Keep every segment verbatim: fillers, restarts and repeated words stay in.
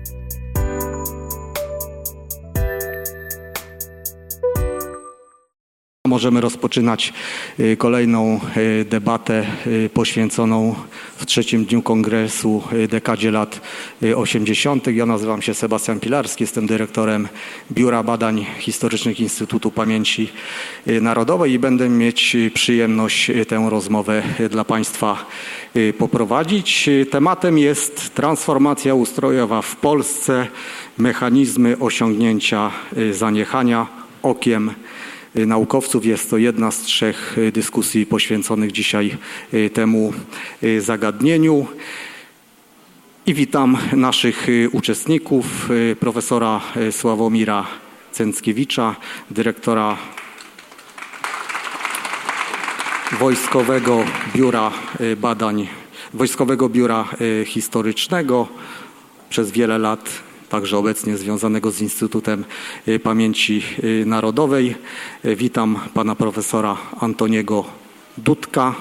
Możemy rozpoczynać kolejną debatę poświęconą w trzecim dniu kongresu dekadzie lat osiemdziesiątych. Ja nazywam się Sebastian Pilarski, jestem dyrektorem Biura Badań Historycznych Instytutu Pamięci Narodowej i będę mieć przyjemność tę rozmowę dla Państwa poprowadzić. Tematem jest transformacja ustrojowa w Polsce, mechanizmy osiągnięcia zaniechania okiem naukowców. Jest to jedna z trzech dyskusji poświęconych dzisiaj temu zagadnieniu. I witam naszych uczestników, profesora Sławomira Cęckiewicza, dyrektora Wojskowego Biura Badań, Wojskowego Biura Historycznego, przez wiele lat także obecnie związanego z Instytutem Pamięci Narodowej. Witam pana profesora Antoniego Dudka,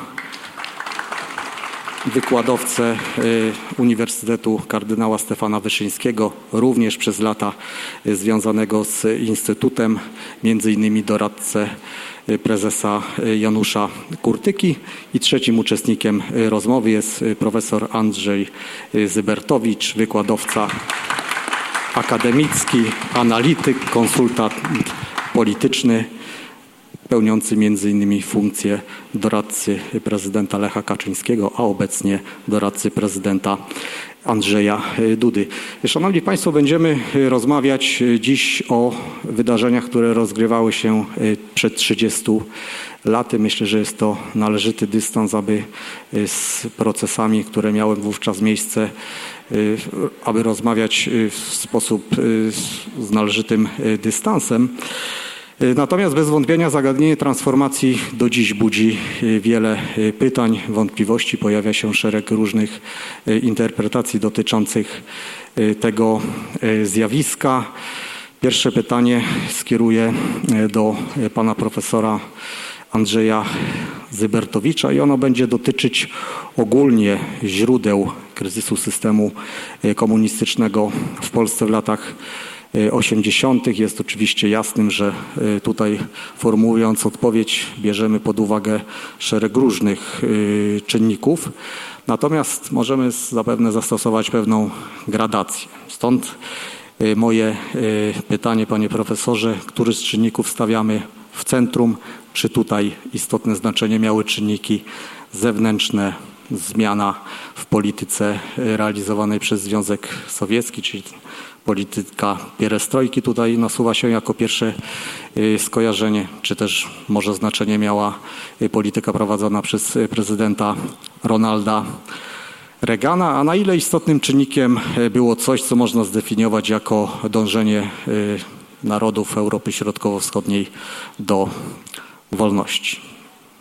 wykładowcę Uniwersytetu Kardynała Stefana Wyszyńskiego, również przez lata związanego z Instytutem, między innymi doradcę prezesa Janusza Kurtyki. I trzecim uczestnikiem rozmowy jest profesor Andrzej Zybertowicz, wykładowca akademicki, analityk, konsultant polityczny, pełniący między innymi funkcję doradcy prezydenta Lecha Kaczyńskiego, a obecnie doradcy prezydenta Andrzeja Dudy. Szanowni Państwo, będziemy rozmawiać dziś o wydarzeniach, które rozgrywały się przed trzydziestu laty. Myślę, że jest to należyty dystans, aby z procesami, które miały wówczas miejsce, aby rozmawiać w sposób z należytym dystansem. Natomiast bez wątpienia zagadnienie transformacji do dziś budzi wiele pytań, wątpliwości. Pojawia się szereg różnych interpretacji dotyczących tego zjawiska. Pierwsze pytanie skieruję do pana profesora Andrzeja Zybertowicza i ono będzie dotyczyć ogólnie źródeł kryzysu systemu komunistycznego w Polsce w latach osiemdziesiątych. Jest oczywiście jasnym, że tutaj formułując odpowiedź bierzemy pod uwagę szereg różnych czynników. Natomiast możemy zapewne zastosować pewną gradację. Stąd moje pytanie, panie profesorze, który z czynników stawiamy w centrum? Czy tutaj istotne znaczenie miały czynniki zewnętrzne, zmiana w polityce realizowanej przez Związek Sowiecki, czyli polityka pierestrojki tutaj nasuwa się jako pierwsze skojarzenie, czy też może znaczenie miała polityka prowadzona przez prezydenta Ronalda Reagana, a na ile istotnym czynnikiem było coś, co można zdefiniować jako dążenie narodów Europy Środkowo-Wschodniej do wolności?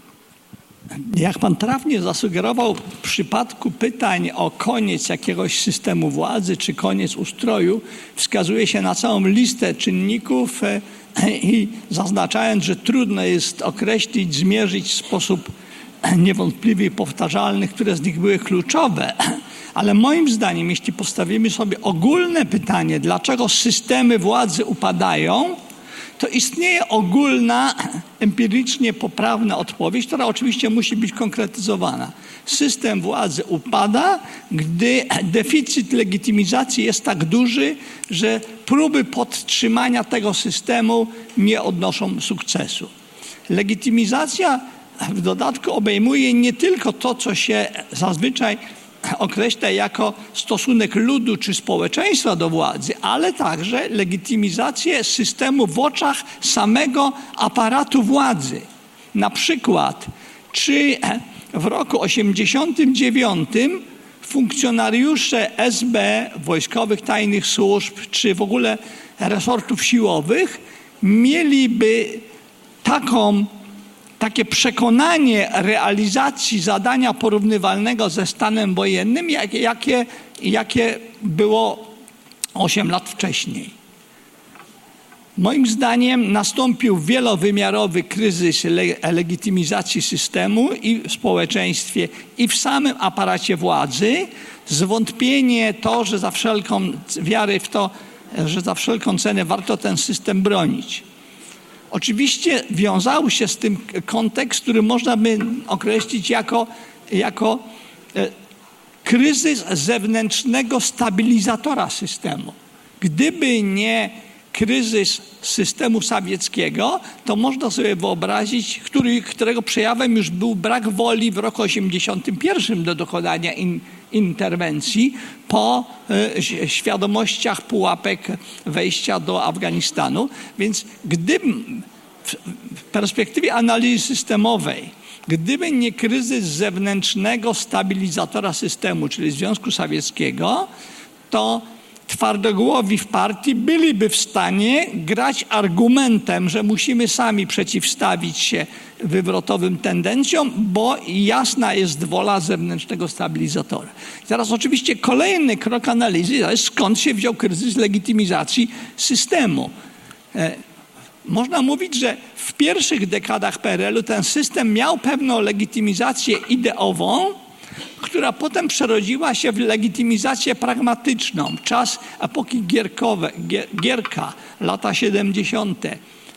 Jak pan trafnie zasugerował, w przypadku pytań o koniec jakiegoś systemu władzy czy koniec ustroju, wskazuje się na całą listę czynników i zaznaczając, że trudno jest określić, zmierzyć w sposób niewątpliwie powtarzalny, które z nich były kluczowe. Ale moim zdaniem, jeśli postawimy sobie ogólne pytanie, dlaczego systemy władzy upadają, to istnieje ogólna, empirycznie poprawna odpowiedź, która oczywiście musi być konkretyzowana. System władzy upada, gdy deficyt legitymizacji jest tak duży, że próby podtrzymania tego systemu nie odnoszą sukcesu. Legitymizacja w dodatku obejmuje nie tylko to, co się zazwyczaj określa jako stosunek ludu czy społeczeństwa do władzy, ale także legitymizację systemu w oczach samego aparatu władzy. Na przykład, czy w roku osiemdziesiątym dziewiątym funkcjonariusze S B, wojskowych tajnych służb, czy w ogóle resortów siłowych mieliby taką takie przekonanie realizacji zadania porównywalnego ze stanem wojennym, jak, jakie, jakie było osiem lat wcześniej. Moim zdaniem nastąpił wielowymiarowy kryzys le- legitymizacji systemu i w społeczeństwie, i w samym aparacie władzy. Zwątpienie to, że za wszelką wiary w to, że za wszelką cenę warto ten system bronić. Oczywiście wiązał się z tym kontekst, który można by określić jako, jako e, kryzys zewnętrznego stabilizatora systemu. Gdyby nie kryzys systemu sowieckiego, to można sobie wyobrazić, który, którego przejawem już był brak woli w roku osiemdziesiątym pierwszym do dokonania in, interwencji po e, świadomościach pułapek wejścia do Afganistanu. Więc gdyby w, w perspektywie analizy systemowej, gdyby nie kryzys zewnętrznego stabilizatora systemu, czyli Związku Sowieckiego, to twardogłowi w partii byliby w stanie grać argumentem, że musimy sami przeciwstawić się wywrotowym tendencjom, bo jasna jest wola zewnętrznego stabilizatora. I teraz oczywiście kolejny krok analizy to jest, skąd się wziął kryzys legitymizacji systemu. Można mówić, że w pierwszych dekadach P R L-u ten system miał pewną legitymizację ideową, która potem przerodziła się w legitymizację pragmatyczną. Czas epoki Gierkowe, Gier, Gierka, lata siedemdziesiąte.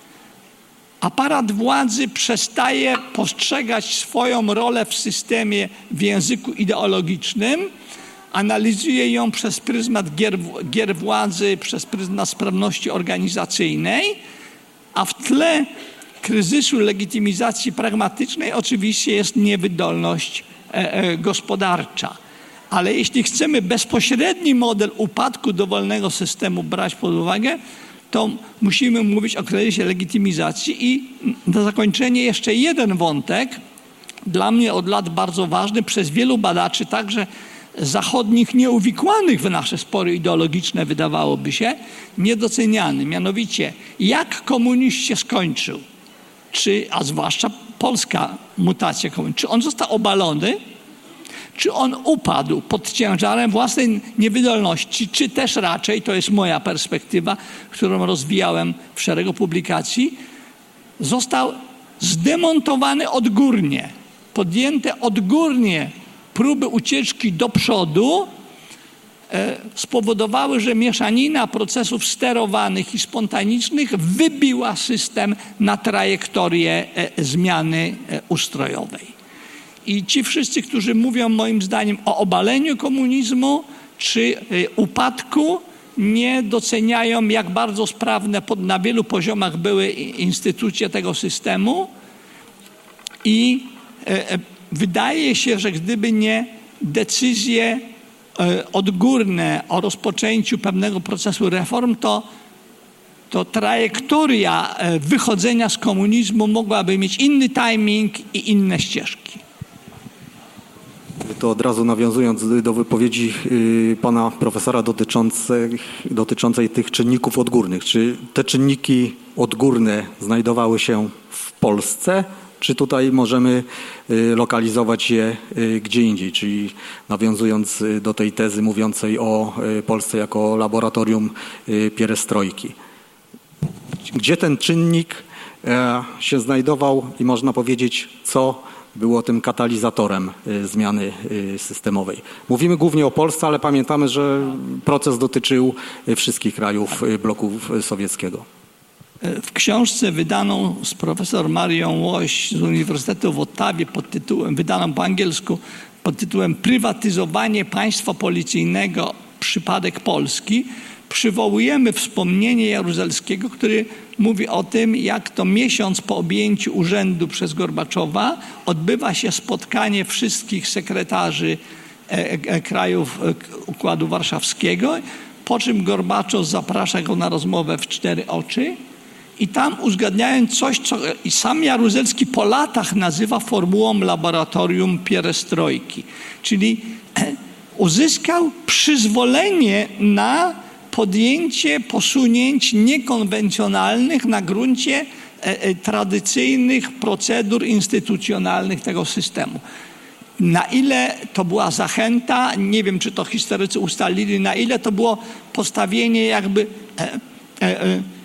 Aparat władzy przestaje postrzegać swoją rolę w systemie w języku ideologicznym, analizuje ją przez pryzmat gier, gier władzy, przez pryzmat sprawności organizacyjnej, a w tle kryzysu legitymizacji pragmatycznej oczywiście jest niewydolność gospodarcza. Ale jeśli chcemy bezpośredni model upadku dowolnego systemu brać pod uwagę, to musimy mówić o kryzysie legitymizacji. I na zakończenie jeszcze jeden wątek, dla mnie od lat bardzo ważny, przez wielu badaczy, także zachodnich, nieuwikłanych w nasze spory ideologiczne, wydawałoby się, niedoceniany. Mianowicie, jak komunizm się skończył? Czy, a zwłaszcza polska mutacja komunizmu, czy on został obalony, czy on upadł pod ciężarem własnej niewydolności, czy też raczej, to jest moja perspektywa, którą rozwijałem w szeregu publikacji, został zdemontowany odgórnie, podjęte odgórnie próby ucieczki do przodu e, spowodowały, że mieszanina procesów sterowanych i spontanicznych wybiła system na trajektorię e, zmiany e, ustrojowej. I ci wszyscy, którzy mówią moim zdaniem o obaleniu komunizmu czy e, upadku, nie doceniają, jak bardzo sprawne pod, na wielu poziomach były instytucje tego systemu i e, e, wydaje się, że gdyby nie decyzje e, odgórne o rozpoczęciu pewnego procesu reform, to, to trajektoria e, wychodzenia z komunizmu mogłaby mieć inny timing i inne ścieżki. To od razu nawiązując do wypowiedzi y, pana profesora dotyczącej, dotyczącej tych czynników odgórnych. Czy te czynniki odgórne znajdowały się w Polsce, czy tutaj możemy y, lokalizować je y, gdzie indziej? Czyli nawiązując y, do tej tezy mówiącej o y, Polsce jako laboratorium y, pierestrojki. Gdzie ten czynnik y, się znajdował i można powiedzieć, co było tym katalizatorem y, zmiany y, systemowej. Mówimy głównie o Polsce, ale pamiętamy, że proces dotyczył y, wszystkich krajów y, bloku sowieckiego. W książce wydaną z profesor Marią Łoś z Uniwersytetu w Ottawie pod tytułem, wydaną po angielsku pod tytułem Prywatyzowanie państwa policyjnego, przypadek Polski, przywołujemy wspomnienie Jaruzelskiego, który mówi o tym, jak to miesiąc po objęciu urzędu przez Gorbaczowa odbywa się spotkanie wszystkich sekretarzy e, e, krajów e, Układu Warszawskiego, po czym Gorbaczow zaprasza go na rozmowę w cztery oczy i tam uzgadniając coś, co i sam Jaruzelski po latach nazywa formułą laboratorium pierestrojki. Czyli uzyskał przyzwolenie na podjęcie posunięć niekonwencjonalnych na gruncie e, e, tradycyjnych procedur instytucjonalnych tego systemu. Na ile to była zachęta, nie wiem, czy to historycy ustalili, na ile to było postawienie jakby e, e,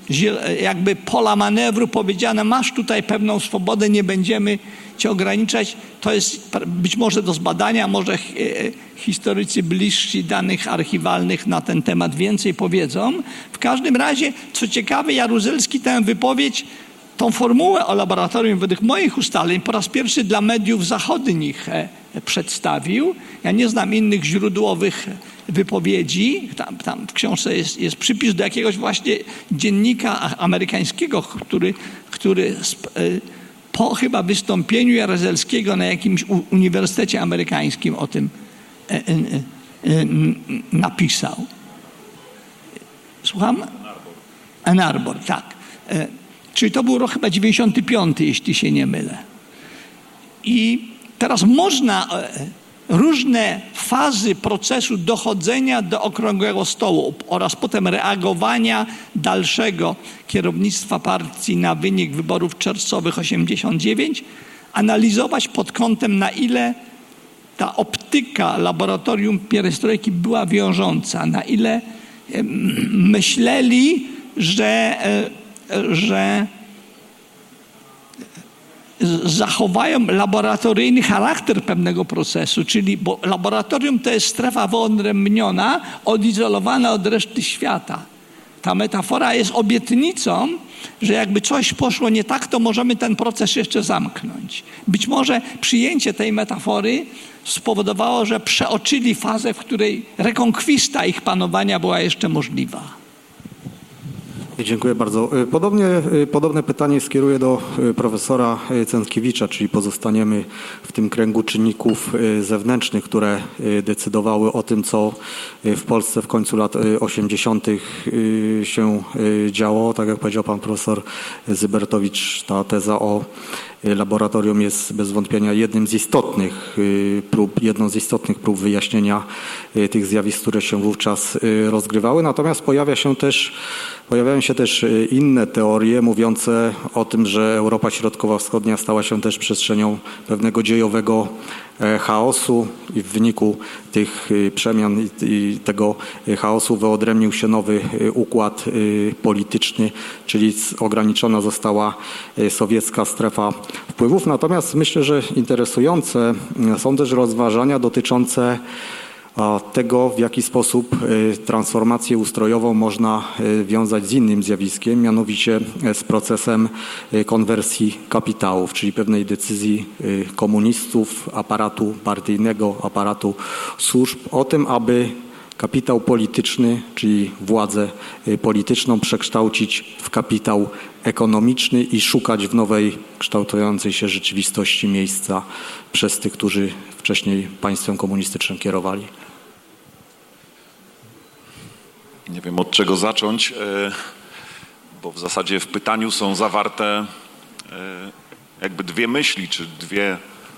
jakby pola manewru, powiedziane, masz tutaj pewną swobodę, nie będziemy cię ograniczać. To jest być może do zbadania, może historycy bliżsi danych archiwalnych na ten temat więcej powiedzą. W każdym razie, co ciekawe, Jaruzelski tę wypowiedź, tą formułę o laboratorium według moich ustaleń po raz pierwszy dla mediów zachodnich przedstawił. Ja nie znam innych źródłowych wypowiedzi. Tam, tam w książce jest, jest przypis do jakiegoś właśnie dziennika amerykańskiego, który, który po chyba wystąpieniu Jaruzelskiego na jakimś uniwersytecie amerykańskim o tym napisał. Słucham? Ann Arbor, tak. Czyli to był rok chyba dziewięćdziesiąty piąty, jeśli się nie mylę. I teraz można różne fazy procesu dochodzenia do okrągłego stołu oraz potem reagowania dalszego kierownictwa partii na wynik wyborów czerwcowych osiemdziesiąt dziewięć analizować pod kątem, na ile ta optyka laboratorium pierestrojki była wiążąca, na ile myśleli, że że zachowają laboratoryjny charakter pewnego procesu, czyli bo laboratorium to jest strefa wyodrębniona, odizolowana od reszty świata. Ta metafora jest obietnicą, że jakby coś poszło nie tak, to możemy ten proces jeszcze zamknąć. Być może przyjęcie tej metafory spowodowało, że przeoczyli fazę, w której rekonkwista ich panowania była jeszcze możliwa. Dziękuję bardzo. Podobnie, podobne pytanie skieruję do profesora Cęckiewicza, czyli pozostaniemy w tym kręgu czynników zewnętrznych, które decydowały o tym, co w Polsce w końcu lat osiemdziesiątych się działo. Tak jak powiedział pan profesor Zybertowicz, ta teza o laboratorium jest bez wątpienia jednym z istotnych prób, jedną z istotnych prób wyjaśnienia tych zjawisk, które się wówczas rozgrywały. Natomiast pojawia się też, pojawiają się też inne teorie mówiące o tym, że Europa Środkowo-Wschodnia stała się też przestrzenią pewnego dziejowego chaosu i w wyniku tych przemian i tego chaosu wyodrębnił się nowy układ polityczny, czyli ograniczona została sowiecka strefa wpływów. Natomiast myślę, że interesujące są też rozważania dotyczące tego, w jaki sposób transformację ustrojową można wiązać z innym zjawiskiem, mianowicie z procesem konwersji kapitałów, czyli pewnej decyzji komunistów, aparatu partyjnego, aparatu służb o tym, aby kapitał polityczny, czyli władzę polityczną przekształcić w kapitał ekonomiczny i szukać w nowej, kształtującej się rzeczywistości miejsca przez tych, którzy wcześniej państwem komunistycznym kierowali. Nie wiem, od czego zacząć, bo w zasadzie w pytaniu są zawarte jakby dwie myśli, czy dwie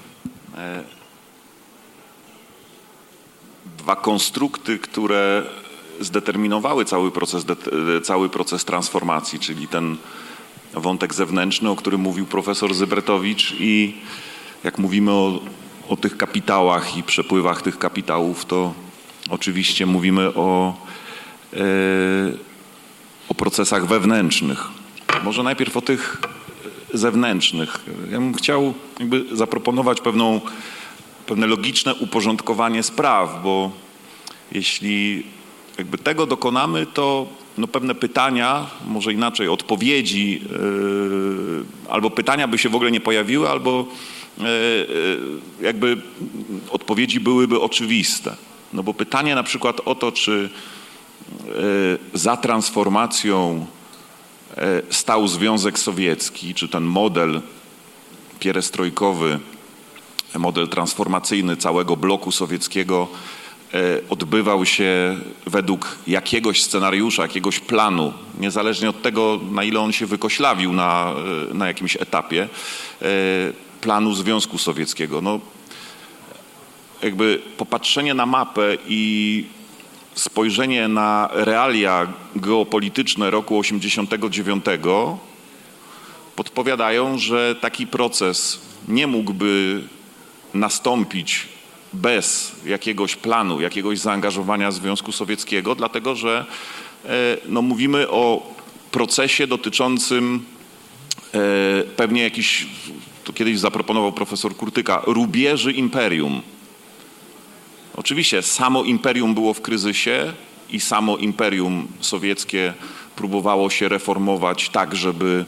dwa konstrukty, które zdeterminowały cały proces, cały proces transformacji, czyli ten wątek zewnętrzny, o którym mówił profesor Zybertowicz, i jak mówimy o, o tych kapitałach i przepływach tych kapitałów, to oczywiście mówimy o, yy, o procesach wewnętrznych. Może najpierw o tych zewnętrznych. Ja bym chciał jakby zaproponować pewną pewne logiczne uporządkowanie spraw, bo jeśli jakby tego dokonamy, to no pewne pytania, może inaczej odpowiedzi, yy, albo pytania by się w ogóle nie pojawiły, albo yy, jakby odpowiedzi byłyby oczywiste. No bo pytanie na przykład o to, czy yy, za transformacją yy, stał Związek Sowiecki, czy ten model pierestrojkowy, model transformacyjny całego bloku sowieckiego odbywał się według jakiegoś scenariusza, jakiegoś planu, niezależnie od tego, na ile on się wykoślawił na, na jakimś etapie, planu Związku Sowieckiego. No, jakby popatrzenie na mapę i spojrzenie na realia geopolityczne roku osiemdziesiątego dziewiątego podpowiadają, że taki proces nie mógłby nastąpić bez jakiegoś planu, jakiegoś zaangażowania Związku Sowieckiego, dlatego że no, mówimy o procesie dotyczącym pewnie jakiś, to kiedyś zaproponował profesor Kurtyka, rubieży imperium. Oczywiście samo imperium było w kryzysie i samo imperium sowieckie próbowało się reformować tak, żeby,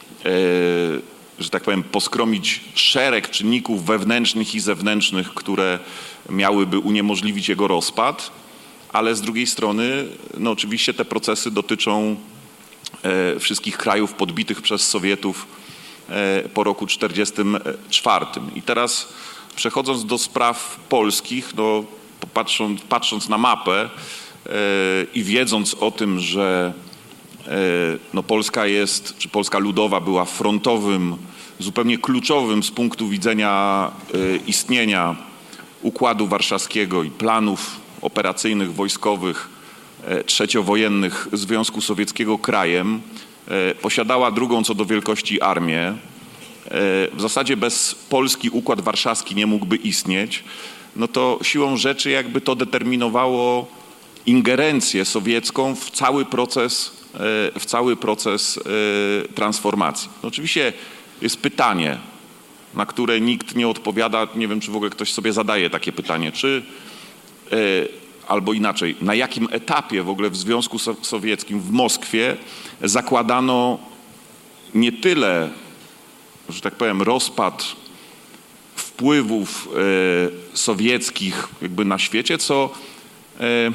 że tak powiem, poskromić szereg czynników wewnętrznych i zewnętrznych, które miałyby uniemożliwić jego rozpad, ale z drugiej strony, no oczywiście te procesy dotyczą wszystkich krajów podbitych przez Sowietów po roku czterdziestym czwartym. I teraz przechodząc do spraw polskich, no, patrząc, patrząc na mapę i wiedząc o tym, że no, Polska jest, czy Polska Ludowa była frontowym, zupełnie kluczowym z punktu widzenia istnienia Układu Warszawskiego i planów operacyjnych, wojskowych, trzeciowojennych Związku Sowieckiego krajem, posiadała drugą co do wielkości armię. W zasadzie bez Polski Układ Warszawski nie mógłby istnieć. No to siłą rzeczy jakby to determinowało ingerencję sowiecką w cały proces, w cały proces transformacji. No oczywiście jest pytanie, na które nikt nie odpowiada. Nie wiem, czy w ogóle ktoś sobie zadaje takie pytanie, czy albo inaczej, na jakim etapie w ogóle w Związku Sowieckim, w Moskwie zakładano nie tyle, że tak powiem, rozpad wpływów e, sowieckich jakby na świecie, co e,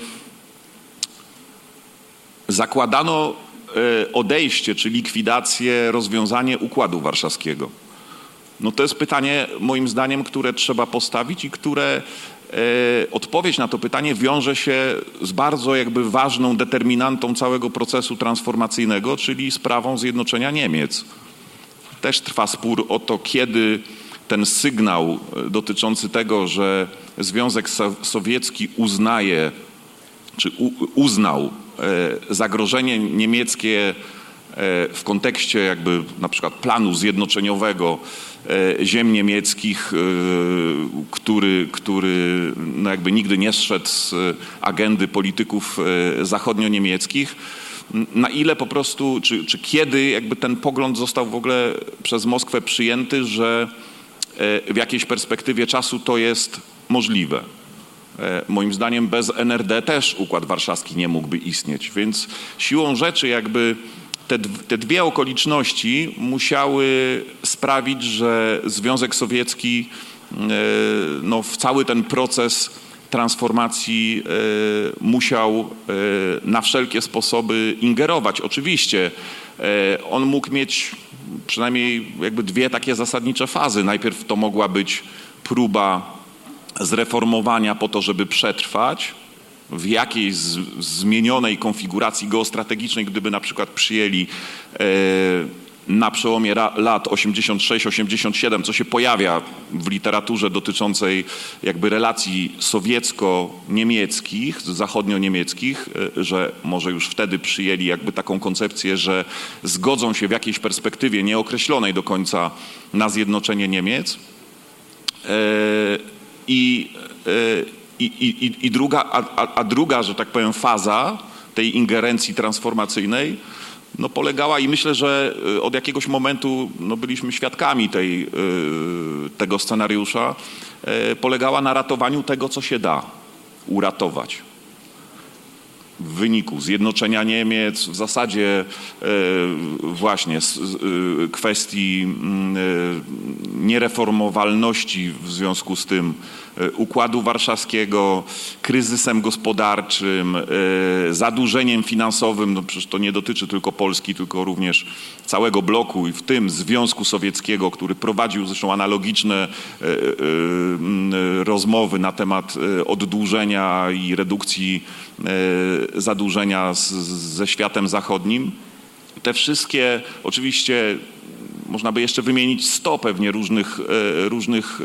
zakładano e, odejście czy likwidację, rozwiązanie Układu Warszawskiego. No to jest pytanie, moim zdaniem, które trzeba postawić i które odpowiedź na to pytanie wiąże się z bardzo jakby ważną determinantą całego procesu transformacyjnego, czyli sprawą zjednoczenia Niemiec. Też trwa spór o to, kiedy ten sygnał dotyczący tego, że Związek Sowiecki uznaje, czy uznał zagrożenie niemieckie w kontekście jakby na przykład planu zjednoczeniowego ziem niemieckich, który, który no jakby nigdy nie zszedł z agendy polityków zachodnio-niemieckich, na ile po prostu, czy, czy kiedy jakby ten pogląd został w ogóle przez Moskwę przyjęty, że w jakiejś perspektywie czasu to jest możliwe. Moim zdaniem bez N R D też Układ Warszawski nie mógłby istnieć, więc siłą rzeczy jakby Te, te dwie okoliczności musiały sprawić, że Związek Sowiecki no, w cały ten proces transformacji musiał na wszelkie sposoby ingerować. Oczywiście on mógł mieć przynajmniej jakby dwie takie zasadnicze fazy. Najpierw to mogła być próba zreformowania po to, żeby przetrwać w jakiejś z, zmienionej konfiguracji geostrategicznej, gdyby na przykład przyjęli e, na przełomie ra, lat osiemdziesiąt sześć osiemdziesiąt siedem, co się pojawia w literaturze dotyczącej jakby relacji sowiecko-niemieckich, zachodnio-niemieckich, e, że może już wtedy przyjęli jakby taką koncepcję, że zgodzą się w jakiejś perspektywie nieokreślonej do końca na zjednoczenie Niemiec. E, i e, I, i, i druga, a, a druga, że tak powiem, faza tej ingerencji transformacyjnej no, polegała i myślę, że od jakiegoś momentu no, byliśmy świadkami tej, tego scenariusza, polegała na ratowaniu tego, co się da uratować. W wyniku zjednoczenia Niemiec, w zasadzie właśnie kwestii niereformowalności w związku z tym Układu Warszawskiego, kryzysem gospodarczym, zadłużeniem finansowym, no przecież to nie dotyczy tylko Polski, tylko również całego bloku i w tym Związku Sowieckiego, który prowadził zresztą analogiczne rozmowy na temat oddłużenia i redukcji zadłużenia z, ze światem zachodnim. Te wszystkie, oczywiście można by jeszcze wymienić sto pewnie różnych, różnych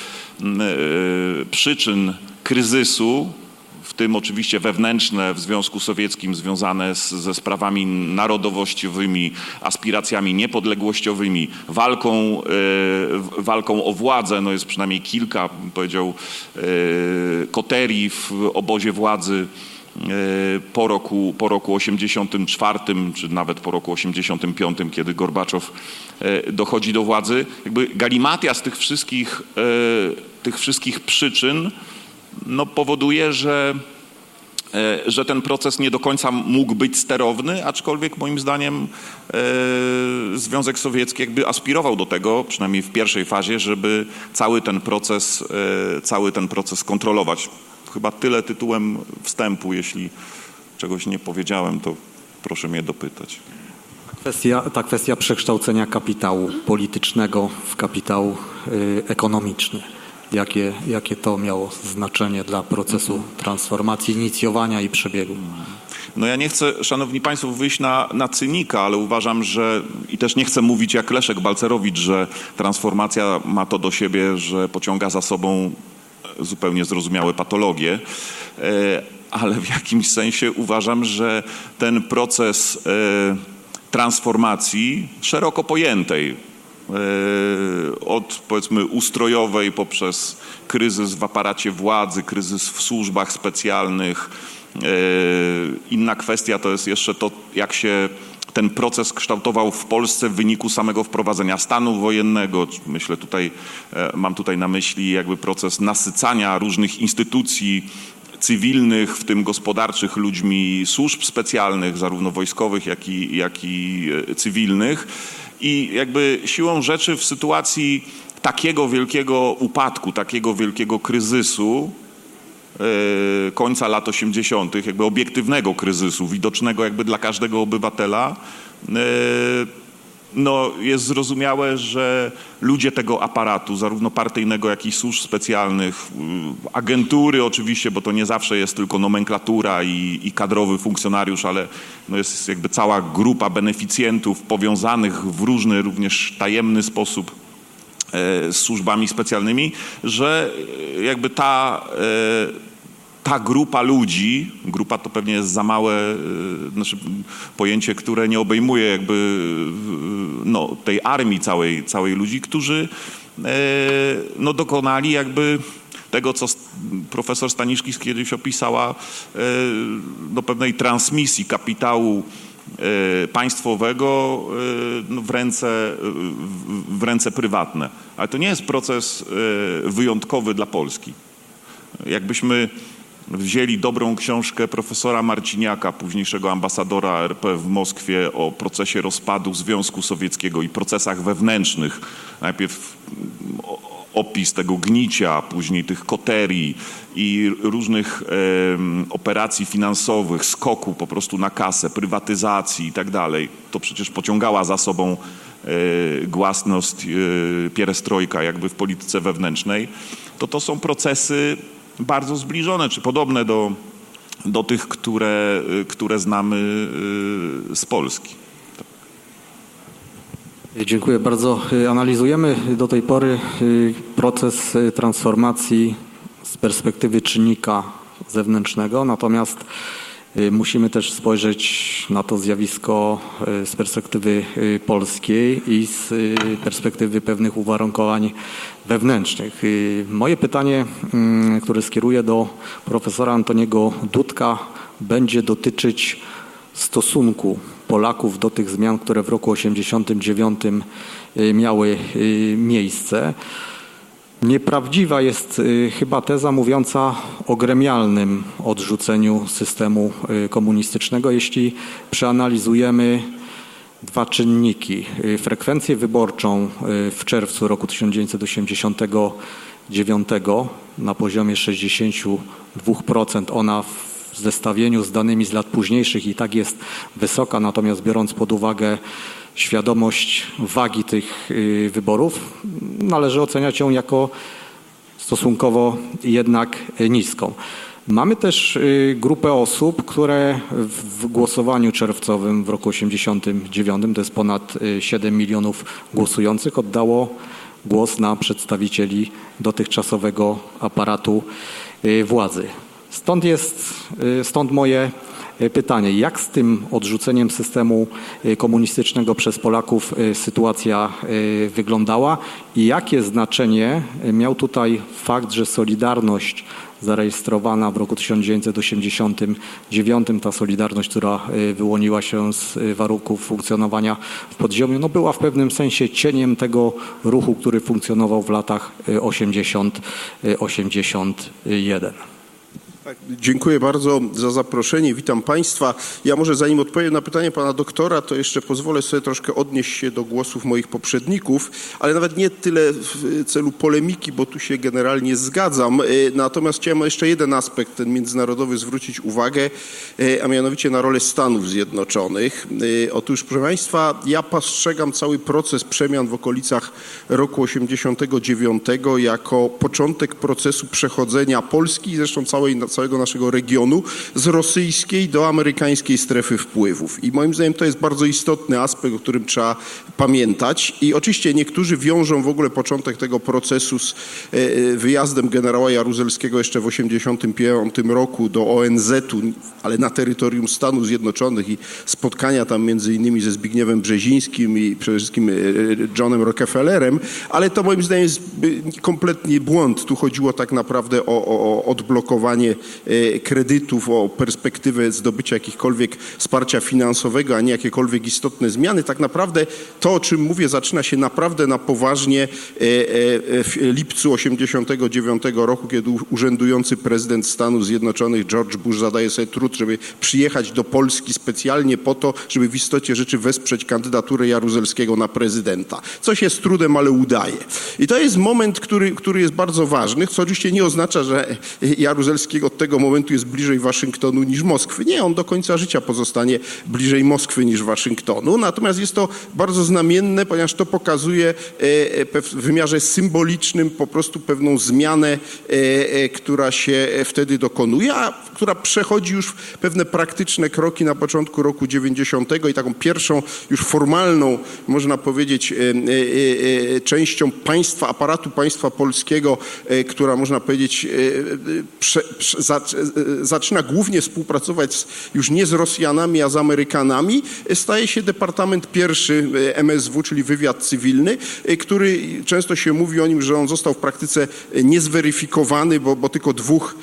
przyczyn kryzysu, w tym oczywiście wewnętrzne w Związku Sowieckim związane z, ze sprawami narodowościowymi, aspiracjami niepodległościowymi, walką, walką o władzę. No jest przynajmniej kilka, bym powiedział, koterii w obozie władzy po roku, po roku osiemdziesiątym czwartym, czy nawet po roku osiemdziesiątym piątym, kiedy Gorbaczow dochodzi do władzy. Jakby galimatias tych wszystkich, tych wszystkich przyczyn no, powoduje, że, że ten proces nie do końca mógł być sterowny, aczkolwiek moim zdaniem Związek Sowiecki jakby aspirował do tego, przynajmniej w pierwszej fazie, żeby cały ten proces, cały ten proces kontrolować. Chyba tyle tytułem wstępu. Jeśli czegoś nie powiedziałem, to proszę mnie dopytać. Kwestia, ta kwestia przekształcenia kapitału politycznego w kapitał y, ekonomiczny. Jakie, jakie to miało znaczenie dla procesu transformacji, inicjowania i przebiegu? No ja nie chcę, szanowni państwo, wyjść na, na cynika, ale uważam, że i też nie chcę mówić jak Leszek Balcerowicz, że transformacja ma to do siebie, że pociąga za sobą zupełnie zrozumiałe patologie, ale w jakimś sensie uważam, że ten proces transformacji szeroko pojętej, od powiedzmy ustrojowej poprzez kryzys w aparacie władzy, kryzys w służbach specjalnych. Inna kwestia to jest jeszcze to, jak się ten proces kształtował w Polsce w wyniku samego wprowadzenia stanu wojennego. Myślę tutaj, mam tutaj na myśli jakby proces nasycania różnych instytucji cywilnych, w tym gospodarczych, ludźmi służb specjalnych, zarówno wojskowych, jak i, jak i cywilnych. I jakby siłą rzeczy w sytuacji takiego wielkiego upadku, takiego wielkiego kryzysu, końca lat osiemdziesiątych, jakby obiektywnego kryzysu, widocznego jakby dla każdego obywatela, no jest zrozumiałe, że ludzie tego aparatu, zarówno partyjnego, jak i służb specjalnych, agentury oczywiście, bo to nie zawsze jest tylko nomenklatura i, i kadrowy funkcjonariusz, ale no jest jakby cała grupa beneficjentów powiązanych w różny, również tajemny sposób z służbami specjalnymi, że jakby ta, ta grupa ludzi, grupa to pewnie jest za małe znaczy pojęcie, które nie obejmuje jakby no, tej armii całej, całej ludzi, którzy no, dokonali jakby tego, co profesor Staniszkis kiedyś opisała, do pewnej transmisji kapitału państwowego w ręce, w ręce prywatne. Ale to nie jest proces wyjątkowy dla Polski. Jakbyśmy wzięli dobrą książkę profesora Marciniaka, późniejszego ambasadora R P w Moskwie, o procesie rozpadu Związku Sowieckiego i procesach wewnętrznych. Najpierw opis tego gnicia, później tych koterii i różnych e, operacji finansowych, skoku po prostu na kasę, prywatyzacji i tak dalej. To przecież pociągała za sobą e, głasność e, pierestrojka jakby w polityce wewnętrznej. To to są procesy bardzo zbliżone czy podobne do, do tych, które, które znamy e, z Polski. Dziękuję bardzo. Analizujemy do tej pory proces transformacji z perspektywy czynnika zewnętrznego, natomiast musimy też spojrzeć na to zjawisko z perspektywy polskiej i z perspektywy pewnych uwarunkowań wewnętrznych. Moje pytanie, które skieruję do profesora Antoniego Dudka, będzie dotyczyć stosunku Polaków do tych zmian, które w roku osiemdziesiątym dziewiątym miały miejsce. Nieprawdziwa jest chyba teza mówiąca o gremialnym odrzuceniu systemu komunistycznego, jeśli przeanalizujemy dwa czynniki. Frekwencję wyborczą w czerwcu roku tysiąc dziewięćset osiemdziesiątego dziewiątego na poziomie sześćdziesiąt dwa procent. Ona w zestawieniu z danymi z lat późniejszych i tak jest wysoka, natomiast biorąc pod uwagę świadomość wagi tych wyborów, należy oceniać ją jako stosunkowo jednak niską. Mamy też grupę osób, które w głosowaniu czerwcowym w roku osiemdziesiątym dziewiątym, to jest ponad siedem milionów głosujących, oddało głos na przedstawicieli dotychczasowego aparatu władzy. Stąd jest, stąd moje pytanie, jak z tym odrzuceniem systemu komunistycznego przez Polaków sytuacja wyglądała i jakie znaczenie miał tutaj fakt, że Solidarność zarejestrowana w roku tysiąc dziewięćset osiemdziesiątym dziewiątym, ta Solidarność, która wyłoniła się z warunków funkcjonowania w podziemiu, no była w pewnym sensie cieniem tego ruchu, który funkcjonował w latach osiemdziesiątym do osiemdziesiątego pierwszego. Tak, dziękuję bardzo za zaproszenie. Witam Państwa. Ja może zanim odpowiem na pytanie Pana doktora, to jeszcze pozwolę sobie troszkę odnieść się do głosów moich poprzedników, ale nawet nie tyle w celu polemiki, bo tu się generalnie zgadzam. Natomiast chciałem jeszcze jeden aspekt, ten międzynarodowy, zwrócić uwagę, a mianowicie na rolę Stanów Zjednoczonych. Otóż, proszę Państwa, ja postrzegam cały proces przemian w okolicach roku osiemdziesiątego dziewiątego jako początek procesu przechodzenia Polski i zresztą całej całego naszego regionu z rosyjskiej do amerykańskiej strefy wpływów. I moim zdaniem to jest bardzo istotny aspekt, o którym trzeba pamiętać. I oczywiście niektórzy wiążą w ogóle początek tego procesu z wyjazdem generała Jaruzelskiego jeszcze w osiemdziesiątym piątym roku do O N Z u, ale na terytorium Stanów Zjednoczonych i spotkania tam między innymi ze Zbigniewem Brzezińskim i przede wszystkim Johnem Rockefellerem, ale to moim zdaniem jest kompletnie błąd. Tu chodziło tak naprawdę o, o odblokowanie kredytów, o perspektywę zdobycia jakichkolwiek wsparcia finansowego, a nie jakiekolwiek istotne zmiany. Tak naprawdę to, o czym mówię, zaczyna się naprawdę na poważnie w lipcu osiemdziesiątego dziewiątego roku, kiedy urzędujący prezydent Stanów Zjednoczonych George Bush zadaje sobie trud, żeby przyjechać do Polski specjalnie po to, żeby w istocie rzeczy wesprzeć kandydaturę Jaruzelskiego na prezydenta. Co się z trudem, ale udaje. I to jest moment, który, który jest bardzo ważny, co oczywiście nie oznacza, że Jaruzelski od tego momentu jest bliżej Waszyngtonu niż Moskwy. Nie, on do końca życia pozostanie bliżej Moskwy niż Waszyngtonu. Natomiast jest to bardzo znamienne, ponieważ to pokazuje w wymiarze symbolicznym po prostu pewną zmianę, która się wtedy dokonuje, a która przechodzi już w pewne praktyczne kroki na początku roku dziewięćdziesiątego i taką pierwszą już formalną, można powiedzieć, częścią państwa, aparatu państwa polskiego, która można powiedzieć prze, prze, zaczyna głównie współpracować z, już nie z Rosjanami, a z Amerykanami, staje się Departament Pierwszy M S W, czyli wywiad cywilny, który często się mówi o nim, że on został w praktyce niezweryfikowany, bo, bo tylko dwóch,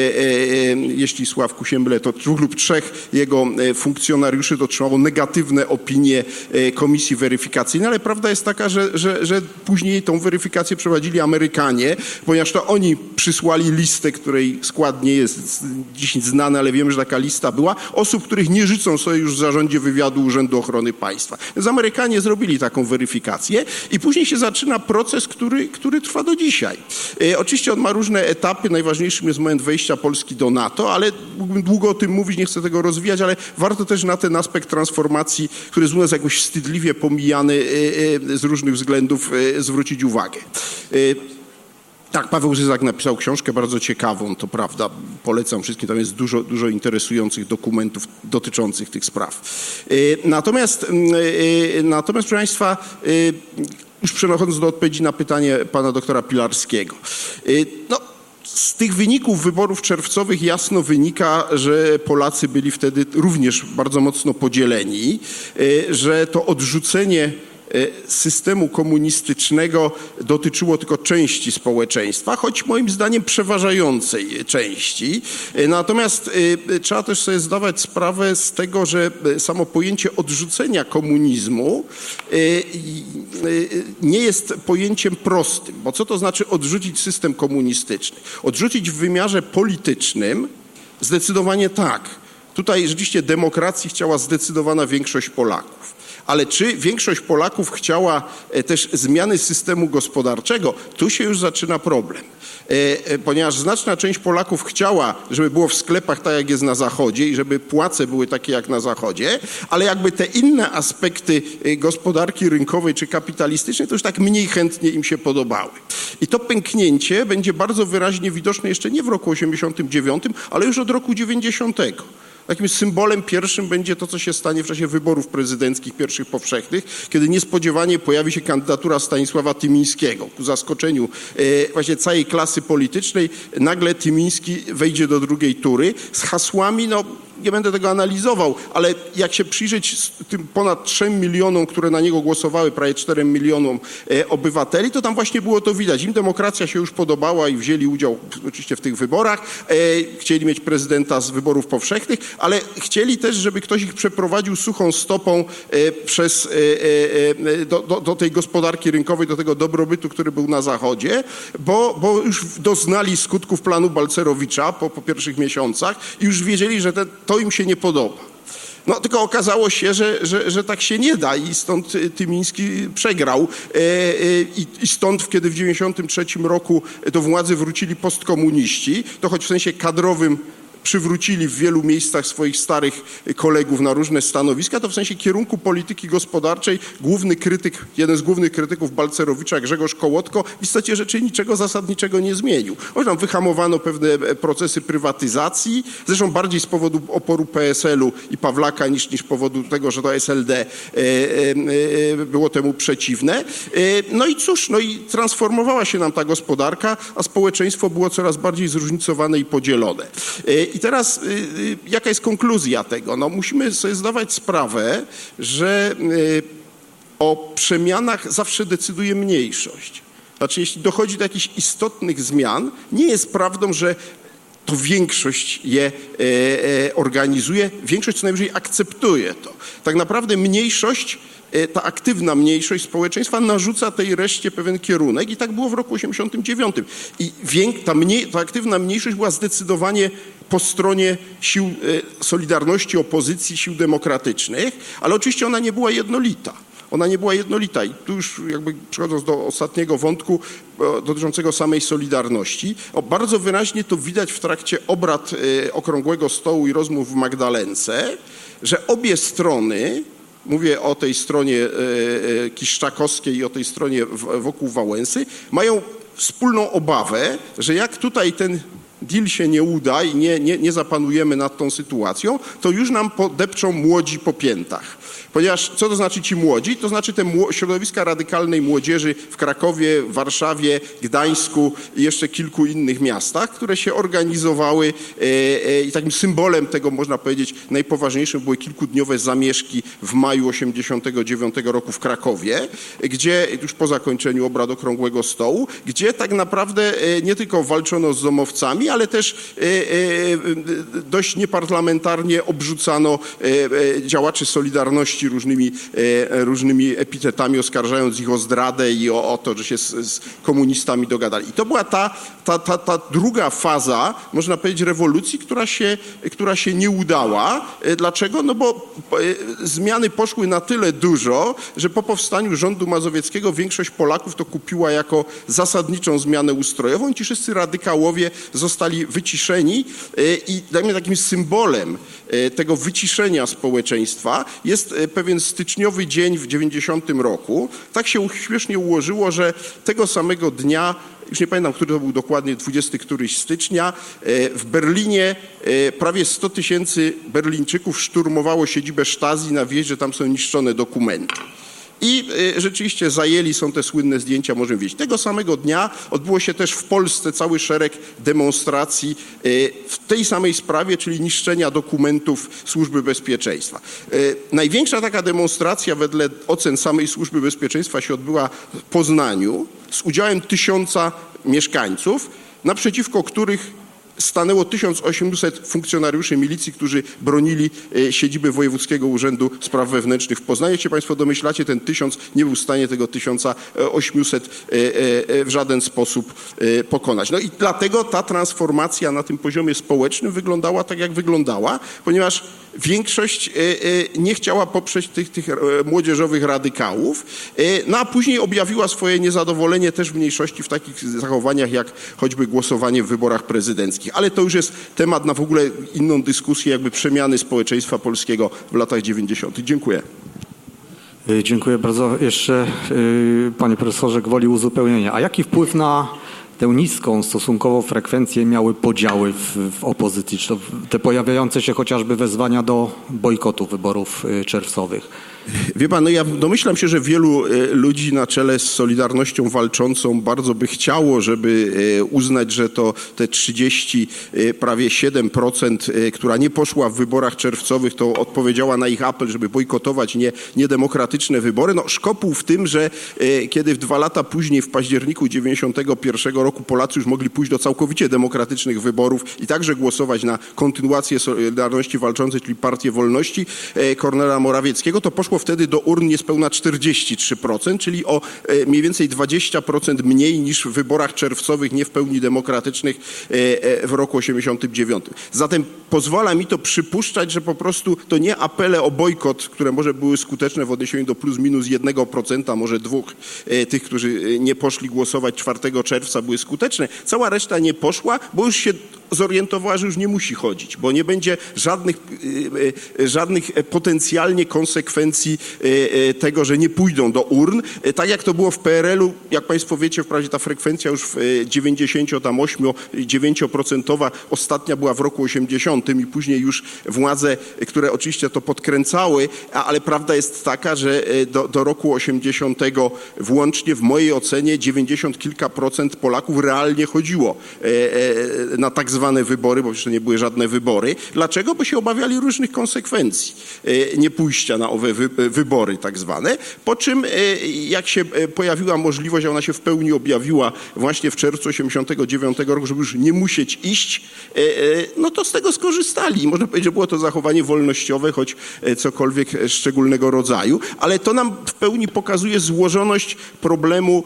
jeśli Sławku się mylę, to dwóch lub trzech jego funkcjonariuszy otrzymało negatywne opinie komisji weryfikacyjnej, ale prawda jest taka, że, że, że później tą weryfikację prowadzili Amerykanie, ponieważ to oni przysłali listę, której skład nie jest dziś znany, ale wiemy, że taka lista była, osób, których nie życzą sobie już w zarządzie wywiadu Urzędu Ochrony Państwa. Więc Amerykanie zrobili taką weryfikację i później się zaczyna proces, który, który trwa do dzisiaj. E, oczywiście on ma różne etapy, najważniejszym jest moment wejścia Polski do NATO, ale mógłbym długo o tym mówić, nie chcę tego rozwijać, ale warto też na ten aspekt transformacji, który jest u nas jakoś wstydliwie pomijany e, e, z różnych względów, e, zwrócić uwagę. E, Tak, Paweł Zyzak napisał książkę bardzo ciekawą, to prawda, polecam wszystkim, tam jest dużo, dużo interesujących dokumentów dotyczących tych spraw. Natomiast, natomiast proszę Państwa, już przechodząc do odpowiedzi na pytanie pana doktora Pilarskiego. No, z tych wyników wyborów czerwcowych jasno wynika, że Polacy byli wtedy również bardzo mocno podzieleni, że to odrzucenie systemu komunistycznego dotyczyło tylko części społeczeństwa, choć moim zdaniem przeważającej części. Natomiast trzeba też sobie zdawać sprawę z tego, że samo pojęcie odrzucenia komunizmu nie jest pojęciem prostym, bo co to znaczy odrzucić system komunistyczny? Odrzucić w wymiarze politycznym zdecydowanie tak. Tutaj rzeczywiście demokracji chciała zdecydowana większość Polaków. Ale czy większość Polaków chciała też zmiany systemu gospodarczego? Tu się już zaczyna problem. Ponieważ znaczna część Polaków chciała, żeby było w sklepach tak, jak jest na Zachodzie i żeby płace były takie, jak na Zachodzie, ale jakby te inne aspekty gospodarki rynkowej czy kapitalistycznej, to już tak mniej chętnie im się podobały. I to pęknięcie będzie bardzo wyraźnie widoczne jeszcze nie w roku osiemdziesiątym dziewiątym, ale już od roku dziewięćdziesiątego. Takim symbolem pierwszym będzie to, co się stanie w czasie wyborów prezydenckich pierwszych powszechnych, kiedy niespodziewanie pojawi się kandydatura Stanisława Tymińskiego. Ku zaskoczeniu e, właśnie całej klasy politycznej nagle Tymiński wejdzie do drugiej tury z hasłami, no nie będę tego analizował, ale jak się przyjrzeć tym ponad trzem milionom, które na niego głosowały, prawie czterem milionom e, obywateli, to tam właśnie było to widać. Im demokracja się już podobała i wzięli udział oczywiście w tych wyborach, e, chcieli mieć prezydenta z wyborów powszechnych, ale chcieli też, żeby ktoś ich przeprowadził suchą stopą e, przez, e, e, do, do, do tej gospodarki rynkowej, do tego dobrobytu, który był na Zachodzie, bo, bo już doznali skutków planu Balcerowicza po, po pierwszych miesiącach i już wiedzieli, że te, to im się nie podoba. No tylko okazało się, że, że, że tak się nie da i stąd Tymiński przegrał e, e, i, i stąd, kiedy w dziewięćdziesiątym trzecim roku do władzy wrócili postkomuniści, to choć w sensie kadrowym przywrócili w wielu miejscach swoich starych kolegów na różne stanowiska, to w sensie kierunku polityki gospodarczej główny krytyk, jeden z głównych krytyków Balcerowicza, Grzegorz Kołotko, w istocie rzeczy niczego zasadniczego nie zmienił. Choć tam wyhamowano pewne procesy prywatyzacji, zresztą bardziej z powodu oporu P S L u i Pawlaka niż, niż powodu tego, że to S L D e, e, było temu przeciwne. E, no i cóż, no i transformowała się nam ta gospodarka, a społeczeństwo było coraz bardziej zróżnicowane i podzielone. E, I teraz jaka jest konkluzja tego? No, musimy sobie zdawać sprawę, że o przemianach zawsze decyduje mniejszość. Znaczy, jeśli dochodzi do jakichś istotnych zmian, nie jest prawdą, że to większość je organizuje, większość co najwyżej akceptuje to. Tak naprawdę mniejszość, ta aktywna mniejszość społeczeństwa narzuca tej reszcie pewien kierunek i tak było w roku osiemdziesiątym dziewiątym. I ta, mniej, ta aktywna mniejszość była zdecydowanie po stronie sił Solidarności, opozycji, sił demokratycznych, ale oczywiście ona nie była jednolita. Ona nie była jednolita i tu już jakby przechodząc do ostatniego wątku dotyczącego samej Solidarności, o, bardzo wyraźnie to widać w trakcie obrad Okrągłego Stołu i rozmów w Magdalence, że obie strony, mówię o tej stronie kiszczakowskiej i o tej stronie wokół Wałęsy, mają wspólną obawę, że jak tutaj ten deal się nie uda i nie, nie, nie zapanujemy nad tą sytuacją, to już nam podepczą młodzi po piętach. Ponieważ co to znaczy ci młodzi? To znaczy te środowiska radykalnej młodzieży w Krakowie, Warszawie, Gdańsku i jeszcze kilku innych miastach, które się organizowały e, e, i takim symbolem tego, można powiedzieć, najpoważniejszym były kilkudniowe zamieszki w maju osiemdziesiątego dziewiątego roku w Krakowie, gdzie już po zakończeniu obrad Okrągłego Stołu, gdzie tak naprawdę e, nie tylko walczono z zomowcami, ale też e, e, dość nieparlamentarnie obrzucano e, e, działaczy Solidarności różnymi, e, różnymi epitetami, oskarżając ich o zdradę i o, o to, że się z, z komunistami dogadali. I to była ta, ta, ta, ta druga faza, można powiedzieć, rewolucji, która się, która się nie udała. E, dlaczego? No bo e, zmiany poszły na tyle dużo, że po powstaniu rządu mazowieckiego większość Polaków to kupiła jako zasadniczą zmianę ustrojową i ci wszyscy radykałowie zostali wyciszeni e, i dla mnie takim symbolem e, tego wyciszenia społeczeństwa jest pewien styczniowy dzień w dziewięćdziesiątym roku. Tak się śmiesznie ułożyło, że tego samego dnia, już nie pamiętam, który to był dokładnie, dwudziestego któryś stycznia, w Berlinie prawie sto tysięcy Berlińczyków szturmowało siedzibę Stasi na wieść, że tam są niszczone dokumenty. I rzeczywiście zajęli, są te słynne zdjęcia, możemy wiedzieć. Tego samego dnia odbyło się też w Polsce cały szereg demonstracji w tej samej sprawie, czyli niszczenia dokumentów Służby Bezpieczeństwa. Największa taka demonstracja wedle ocen samej Służby Bezpieczeństwa się odbyła w Poznaniu z udziałem tysiąca mieszkańców, naprzeciwko których stanęło tysiąc osiemset funkcjonariuszy milicji, którzy bronili siedziby Wojewódzkiego Urzędu Spraw Wewnętrznych w Poznaniu. Jak się Państwo domyślacie, ten tysiąc nie był w stanie tego tysiąc osiemset w żaden sposób pokonać. No i dlatego ta transformacja na tym poziomie społecznym wyglądała tak, jak wyglądała, ponieważ większość nie chciała poprzeć tych, tych młodzieżowych radykałów, no a później objawiła swoje niezadowolenie też w mniejszości w takich zachowaniach, jak choćby głosowanie w wyborach prezydenckich. Ale to już jest temat na w ogóle inną dyskusję, jakby przemiany społeczeństwa polskiego w latach dziewięćdziesiątych. Dziękuję. Dziękuję bardzo. Jeszcze panie profesorze gwoli uzupełnienia. A jaki wpływ na tę niską stosunkowo frekwencję miały podziały w, w opozycji? Czy to te pojawiające się chociażby wezwania do bojkotu wyborów czerwcowych? Wie pan, no ja domyślam się, że wielu ludzi na czele z Solidarnością Walczącą bardzo by chciało, żeby uznać, że to te trzydzieści, prawie siedem procent, która nie poszła w wyborach czerwcowych, to odpowiedziała na ich apel, żeby bojkotować nie, niedemokratyczne wybory. No szkopuł w tym, że kiedy w dwa lata później, w październiku dziewięćdziesiątego pierwszego roku Polacy już mogli pójść do całkowicie demokratycznych wyborów i także głosować na kontynuację Solidarności Walczącej, czyli Partię Wolności Kornela Morawieckiego, to poszło wtedy do urn niespełna czterdzieści trzy procent, czyli o mniej więcej dwadzieścia procent mniej niż w wyborach czerwcowych nie w pełni demokratycznych w roku osiemdziesiątym dziewiątym. Zatem pozwala mi to przypuszczać, że po prostu to nie apele o bojkot, które może były skuteczne w odniesieniu do plus minus jednego procenta, może dwóch tych, którzy nie poszli głosować czwartego czerwca, były skuteczne. Cała reszta nie poszła, bo już się zorientowała, że już nie musi chodzić, bo nie będzie żadnych, żadnych potencjalnie konsekwencji tego, że nie pójdą do urn. Tak jak to było w P R L-u, jak państwo wiecie, wprawdzie ta frekwencja już w dziewięćdziesiątym osiem, dziewięć procent, ostatnia była w roku osiemdziesiątym i później już władze, które oczywiście to podkręcały, ale prawda jest taka, że do, do roku osiemdziesiątego włącznie w mojej ocenie dziewięćdziesiąt kilka procent Polaków realnie chodziło na tak zwane wybory, bo przecież to nie były żadne wybory. Dlaczego? Bo się obawiali różnych konsekwencji nie pójścia na owe wybory tak zwane. Po czym jak się pojawiła możliwość, a ona się w pełni objawiła właśnie w czerwcu osiemdziesiątego dziewiątego roku, żeby już nie musieć iść, no to z tego skorzystali. Można powiedzieć, że było to zachowanie wolnościowe, choć cokolwiek szczególnego rodzaju, ale to nam w pełni pokazuje złożoność problemu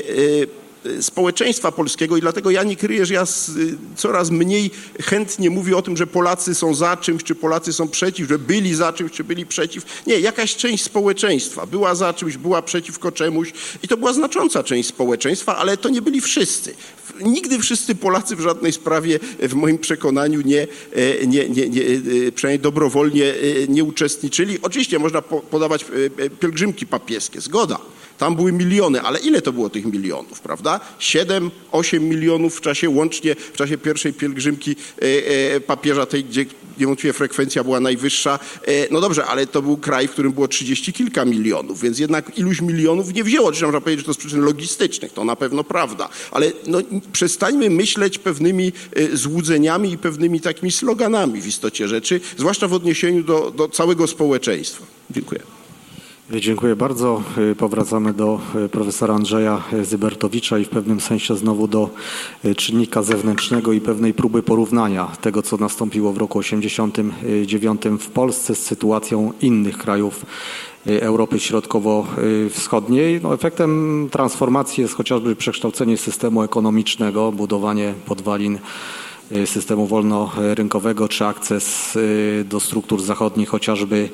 społeczeństwa polskiego i dlatego ja nie kryję, że ja coraz mniej chętnie mówię o tym, że Polacy są za czymś, czy Polacy są przeciw, że byli za czymś, czy byli przeciw. Nie, jakaś część społeczeństwa była za czymś, była przeciwko czemuś i to była znacząca część społeczeństwa, ale to nie byli wszyscy. Nigdy wszyscy Polacy w żadnej sprawie w moim przekonaniu nie, nie, nie, nie przynajmniej dobrowolnie nie uczestniczyli. Oczywiście można podawać pielgrzymki papieskie, zgoda. Tam były miliony, ale ile to było tych milionów, prawda? siedem, osiem milionów w czasie, łącznie w czasie pierwszej pielgrzymki papieża, tej, gdzie niewątpliwie frekwencja była najwyższa. No dobrze, ale to był kraj, w którym było trzydzieści kilka milionów, więc jednak iluś milionów nie wzięło. Oczywiście można powiedzieć, że to z przyczyn logistycznych, to na pewno prawda, ale no, przestańmy myśleć pewnymi złudzeniami i pewnymi takimi sloganami w istocie rzeczy, zwłaszcza w odniesieniu do, do całego społeczeństwa. Dziękuję. Dziękuję bardzo. Powracamy do profesora Andrzeja Zybertowicza i w pewnym sensie znowu do czynnika zewnętrznego i pewnej próby porównania tego, co nastąpiło w roku osiemdziesiątym dziewiątym w Polsce z sytuacją innych krajów Europy Środkowo-Wschodniej. No, efektem transformacji jest chociażby przekształcenie systemu ekonomicznego, budowanie podwalin systemu wolnorynkowego czy akces do struktur zachodnich, chociażby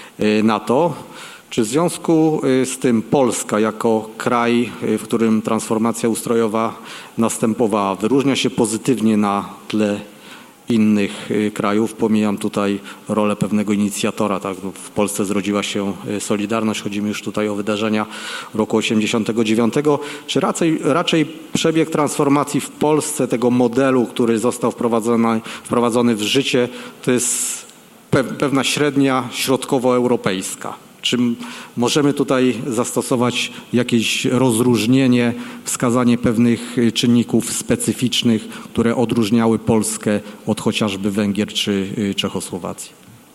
NATO. Czy w związku z tym Polska jako kraj, w którym transformacja ustrojowa następowała, wyróżnia się pozytywnie na tle innych krajów? Pomijam tutaj rolę pewnego inicjatora. Tak? W Polsce zrodziła się Solidarność, chodzi mi już tutaj o wydarzenia roku osiemdziesiątego dziewiątego. Czy raczej, raczej przebieg transformacji w Polsce, tego modelu, który został wprowadzony, wprowadzony w życie, to jest pewna średnia środkowoeuropejska? Czy możemy tutaj zastosować jakieś rozróżnienie, wskazanie pewnych czynników specyficznych, które odróżniały Polskę od chociażby Węgier czy Czechosłowacji?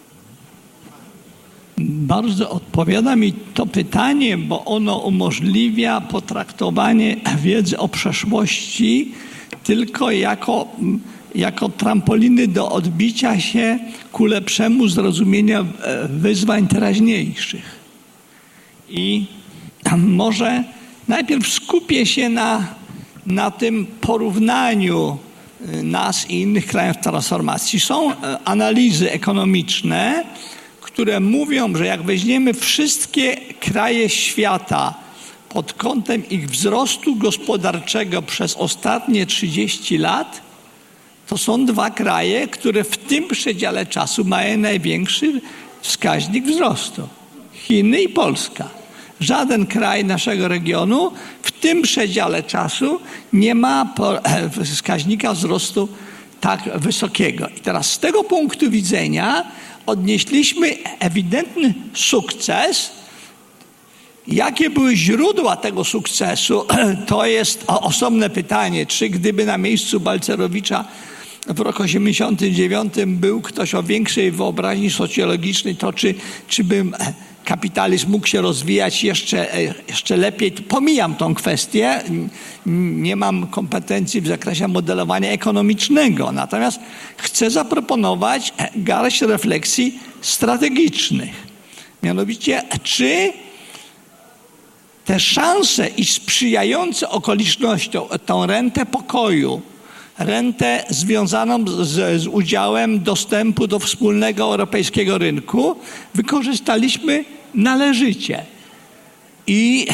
Bardzo odpowiada mi to pytanie, bo ono umożliwia potraktowanie wiedzy o przeszłości tylko jako, jako trampoliny do odbicia się ku lepszemu zrozumieniu wyzwań teraźniejszych. I może najpierw skupię się na, na tym porównaniu nas i innych krajów transformacji. Są analizy ekonomiczne, które mówią, że jak weźmiemy wszystkie kraje świata pod kątem ich wzrostu gospodarczego przez ostatnie trzydzieści lat, to są dwa kraje, które w tym przedziale czasu mają największy wskaźnik wzrostu. Chiny i Polska. Żaden kraj naszego regionu w tym przedziale czasu nie ma wskaźnika wzrostu tak wysokiego. I teraz z tego punktu widzenia odnieśliśmy ewidentny sukces. Jakie były źródła tego sukcesu, to jest osobne pytanie. Czy gdyby na miejscu Balcerowicza w roku osiemdziesiątym dziewiątym był ktoś o większej wyobraźni socjologicznej, to czy, czy by kapitalizm mógł się rozwijać jeszcze, jeszcze lepiej? Pomijam tą kwestię. Nie mam kompetencji w zakresie modelowania ekonomicznego. Natomiast chcę zaproponować garść refleksji strategicznych. Mianowicie, czy te szanse i sprzyjające okolicznościom tą rentę pokoju, rentę związaną z, z udziałem dostępu do wspólnego europejskiego rynku wykorzystaliśmy należycie. I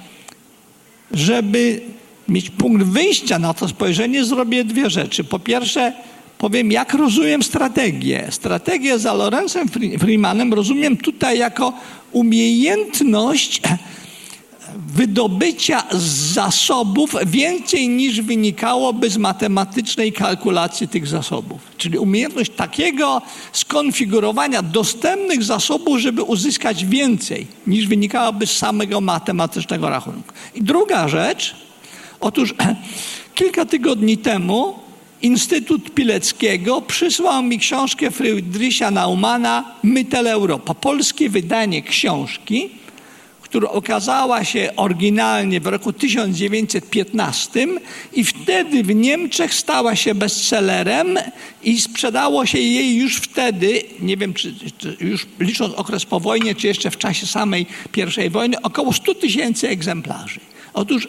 żeby mieć punkt wyjścia na to spojrzenie, zrobię dwie rzeczy. Po pierwsze, powiem, jak rozumiem strategię. Strategię za Lorenzem Freemanem rozumiem tutaj jako umiejętność wydobycia z zasobów więcej niż wynikałoby z matematycznej kalkulacji tych zasobów. Czyli umiejętność takiego skonfigurowania dostępnych zasobów, żeby uzyskać więcej niż wynikałoby z samego matematycznego rachunku. I druga rzecz, otóż kilka tygodni temu Instytut Pileckiego przysłał mi książkę Friedricha Naumana Mytel Europa, polskie wydanie książki, która okazała się oryginalnie w roku tysiąc dziewięćset piętnastym i wtedy w Niemczech stała się bestsellerem i sprzedało się jej już wtedy, nie wiem, czy, czy już licząc okres po wojnie, czy jeszcze w czasie samej pierwszej wojny, około stu tysięcy egzemplarzy. Otóż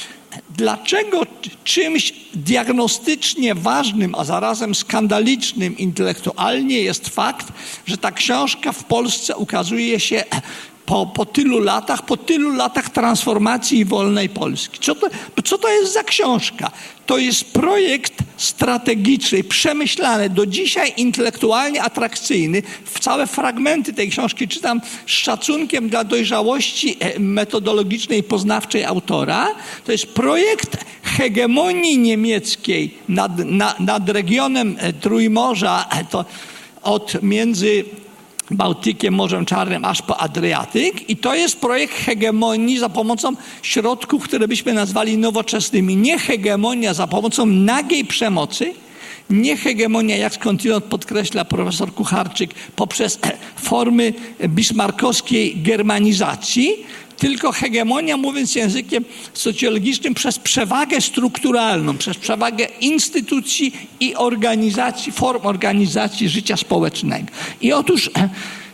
dlaczego czymś diagnostycznie ważnym, a zarazem skandalicznym intelektualnie jest fakt, że ta książka w Polsce ukazuje się Po, po tylu latach, po tylu latach transformacji wolnej Polski. Co to, co to jest za książka? To jest projekt strategiczny, przemyślany, do dzisiaj intelektualnie atrakcyjny. Całe fragmenty tej książki czytam z szacunkiem dla dojrzałości metodologicznej i poznawczej autora. To jest projekt hegemonii niemieckiej nad, nad, nad regionem Trójmorza, to od między Bałtykiem, Morzem Czarnym aż po Adriatyk i to jest projekt hegemonii za pomocą środków, które byśmy nazwali nowoczesnymi. Nie hegemonia za pomocą nagiej przemocy, nie hegemonia, jak skądinąd podkreśla profesor Kucharczyk, poprzez formy bismarckowskiej germanizacji, tylko hegemonia, mówiąc językiem socjologicznym, przez przewagę strukturalną, przez przewagę instytucji i organizacji, form organizacji życia społecznego. I otóż e,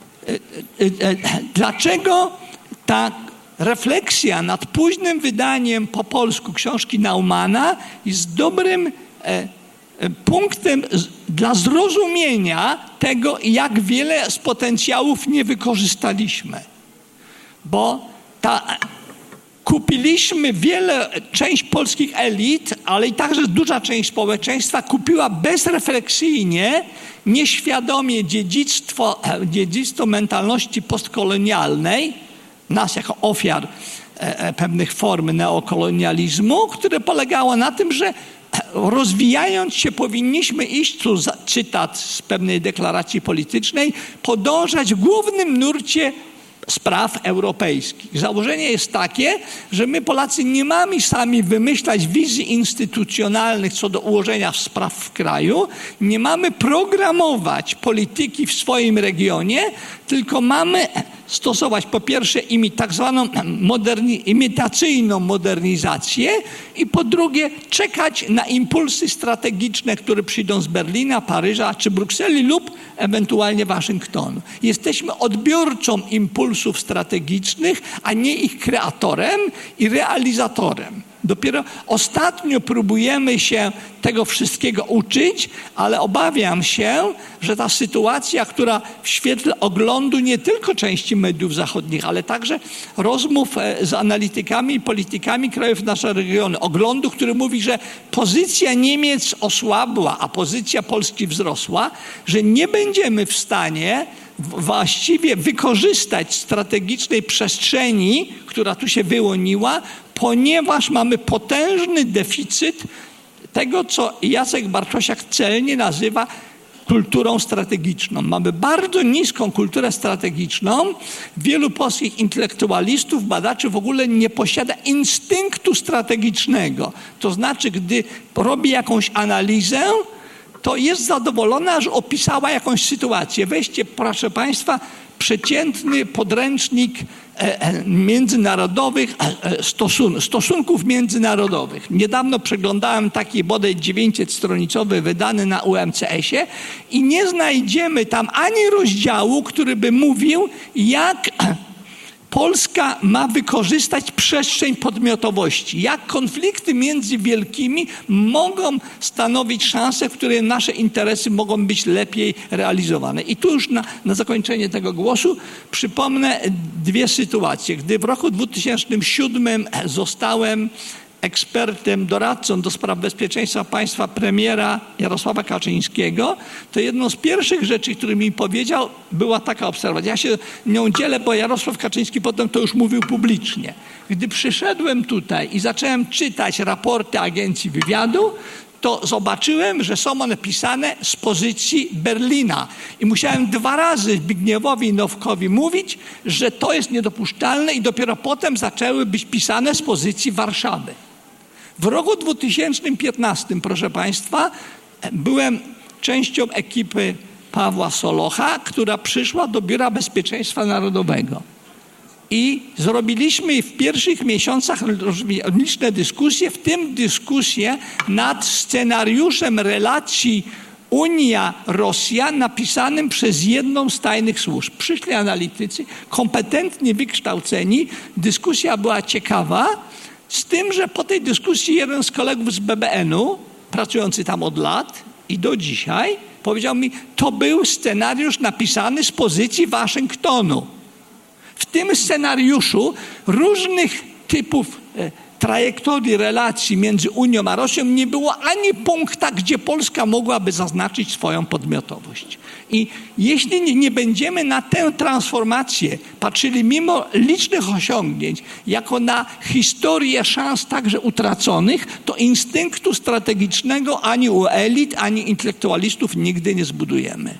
e, e, dlaczego ta refleksja nad późnym wydaniem po polsku książki Naumana jest dobrym e, punktem dla zrozumienia tego, jak wiele z potencjałów nie wykorzystaliśmy. Bo ta, kupiliśmy wiele, część polskich elit, ale i także duża część społeczeństwa kupiła bezrefleksyjnie, nieświadomie dziedzictwo, dziedzictwo mentalności postkolonialnej, nas jako ofiar e, pewnych form neokolonializmu, które polegało na tym, że rozwijając się powinniśmy iść, tu cytat z pewnej deklaracji politycznej, podążać w głównym nurcie spraw europejskich. Założenie jest takie, że my Polacy nie mamy sami wymyślać wizji instytucjonalnych co do ułożenia spraw w kraju, nie mamy programować polityki w swoim regionie, tylko mamy stosować po pierwsze imi tak zwaną moderni- imitacyjną modernizację i po drugie czekać na impulsy strategiczne, które przyjdą z Berlina, Paryża czy Brukseli lub ewentualnie Waszyngtonu. Jesteśmy odbiorcą impulsów strategicznych, a nie ich kreatorem i realizatorem. Dopiero ostatnio próbujemy się tego wszystkiego uczyć, ale obawiam się, że ta sytuacja, która w świetle oglądu nie tylko części mediów zachodnich, ale także rozmów z analitykami i politykami krajów naszego regionu, oglądu, który mówi, że pozycja Niemiec osłabła, a pozycja Polski wzrosła, że nie będziemy w stanie właściwie wykorzystać strategicznej przestrzeni, która tu się wyłoniła, ponieważ mamy potężny deficyt tego, co Jacek Bartosiak celnie nazywa kulturą strategiczną. Mamy bardzo niską kulturę strategiczną. Wielu polskich intelektualistów, badaczy w ogóle nie posiada instynktu strategicznego. To znaczy, gdy robi jakąś analizę, to jest zadowolona, że opisała jakąś sytuację. Weźcie, proszę Państwa, przeciętny podręcznik międzynarodowych, stosun stosunków międzynarodowych. Niedawno przeglądałem taki bodaj dziewięćsetstronicowy wydany na U M C S-ie i nie znajdziemy tam ani rozdziału, który by mówił, jak Polska ma wykorzystać przestrzeń podmiotowości. Jak konflikty między wielkimi mogą stanowić szanse, w której nasze interesy mogą być lepiej realizowane. I tu już na, na zakończenie tego głosu przypomnę dwie sytuacje. Gdy w roku dwutysięcznym siódmym zostałem ekspertem, doradcą do spraw bezpieczeństwa państwa premiera Jarosława Kaczyńskiego, to jedną z pierwszych rzeczy, które mi powiedział, była taka obserwacja. Ja się nią dzielę, bo Jarosław Kaczyński potem to już mówił publicznie. Gdy przyszedłem tutaj i zacząłem czytać raporty Agencji Wywiadu, to zobaczyłem, że są one pisane z pozycji Berlina. I musiałem dwa razy Zbigniewowi Nowkowi mówić, że to jest niedopuszczalne i dopiero potem zaczęły być pisane z pozycji Warszawy. W roku dwutysięcznym piętnastym, proszę Państwa, byłem częścią ekipy Pawła Solocha, która przyszła do Biura Bezpieczeństwa Narodowego. I zrobiliśmy w pierwszych miesiącach liczne dyskusje, w tym dyskusje nad scenariuszem relacji Unia-Rosja napisanym przez jedną z tajnych służb. Przyszli analitycy, kompetentnie wykształceni, dyskusja była ciekawa, z tym, że po tej dyskusji jeden z kolegów z B B N-u, pracujący tam od lat i do dzisiaj, powiedział mi, to był scenariusz napisany z pozycji Waszyngtonu. W tym scenariuszu różnych typów e, trajektorii relacji między Unią a Rosją nie było ani punkta, gdzie Polska mogłaby zaznaczyć swoją podmiotowość. I jeśli nie, nie będziemy na tę transformację patrzyli mimo licznych osiągnięć jako na historię szans także utraconych, to instynktu strategicznego ani u elit, ani intelektualistów nigdy nie zbudujemy.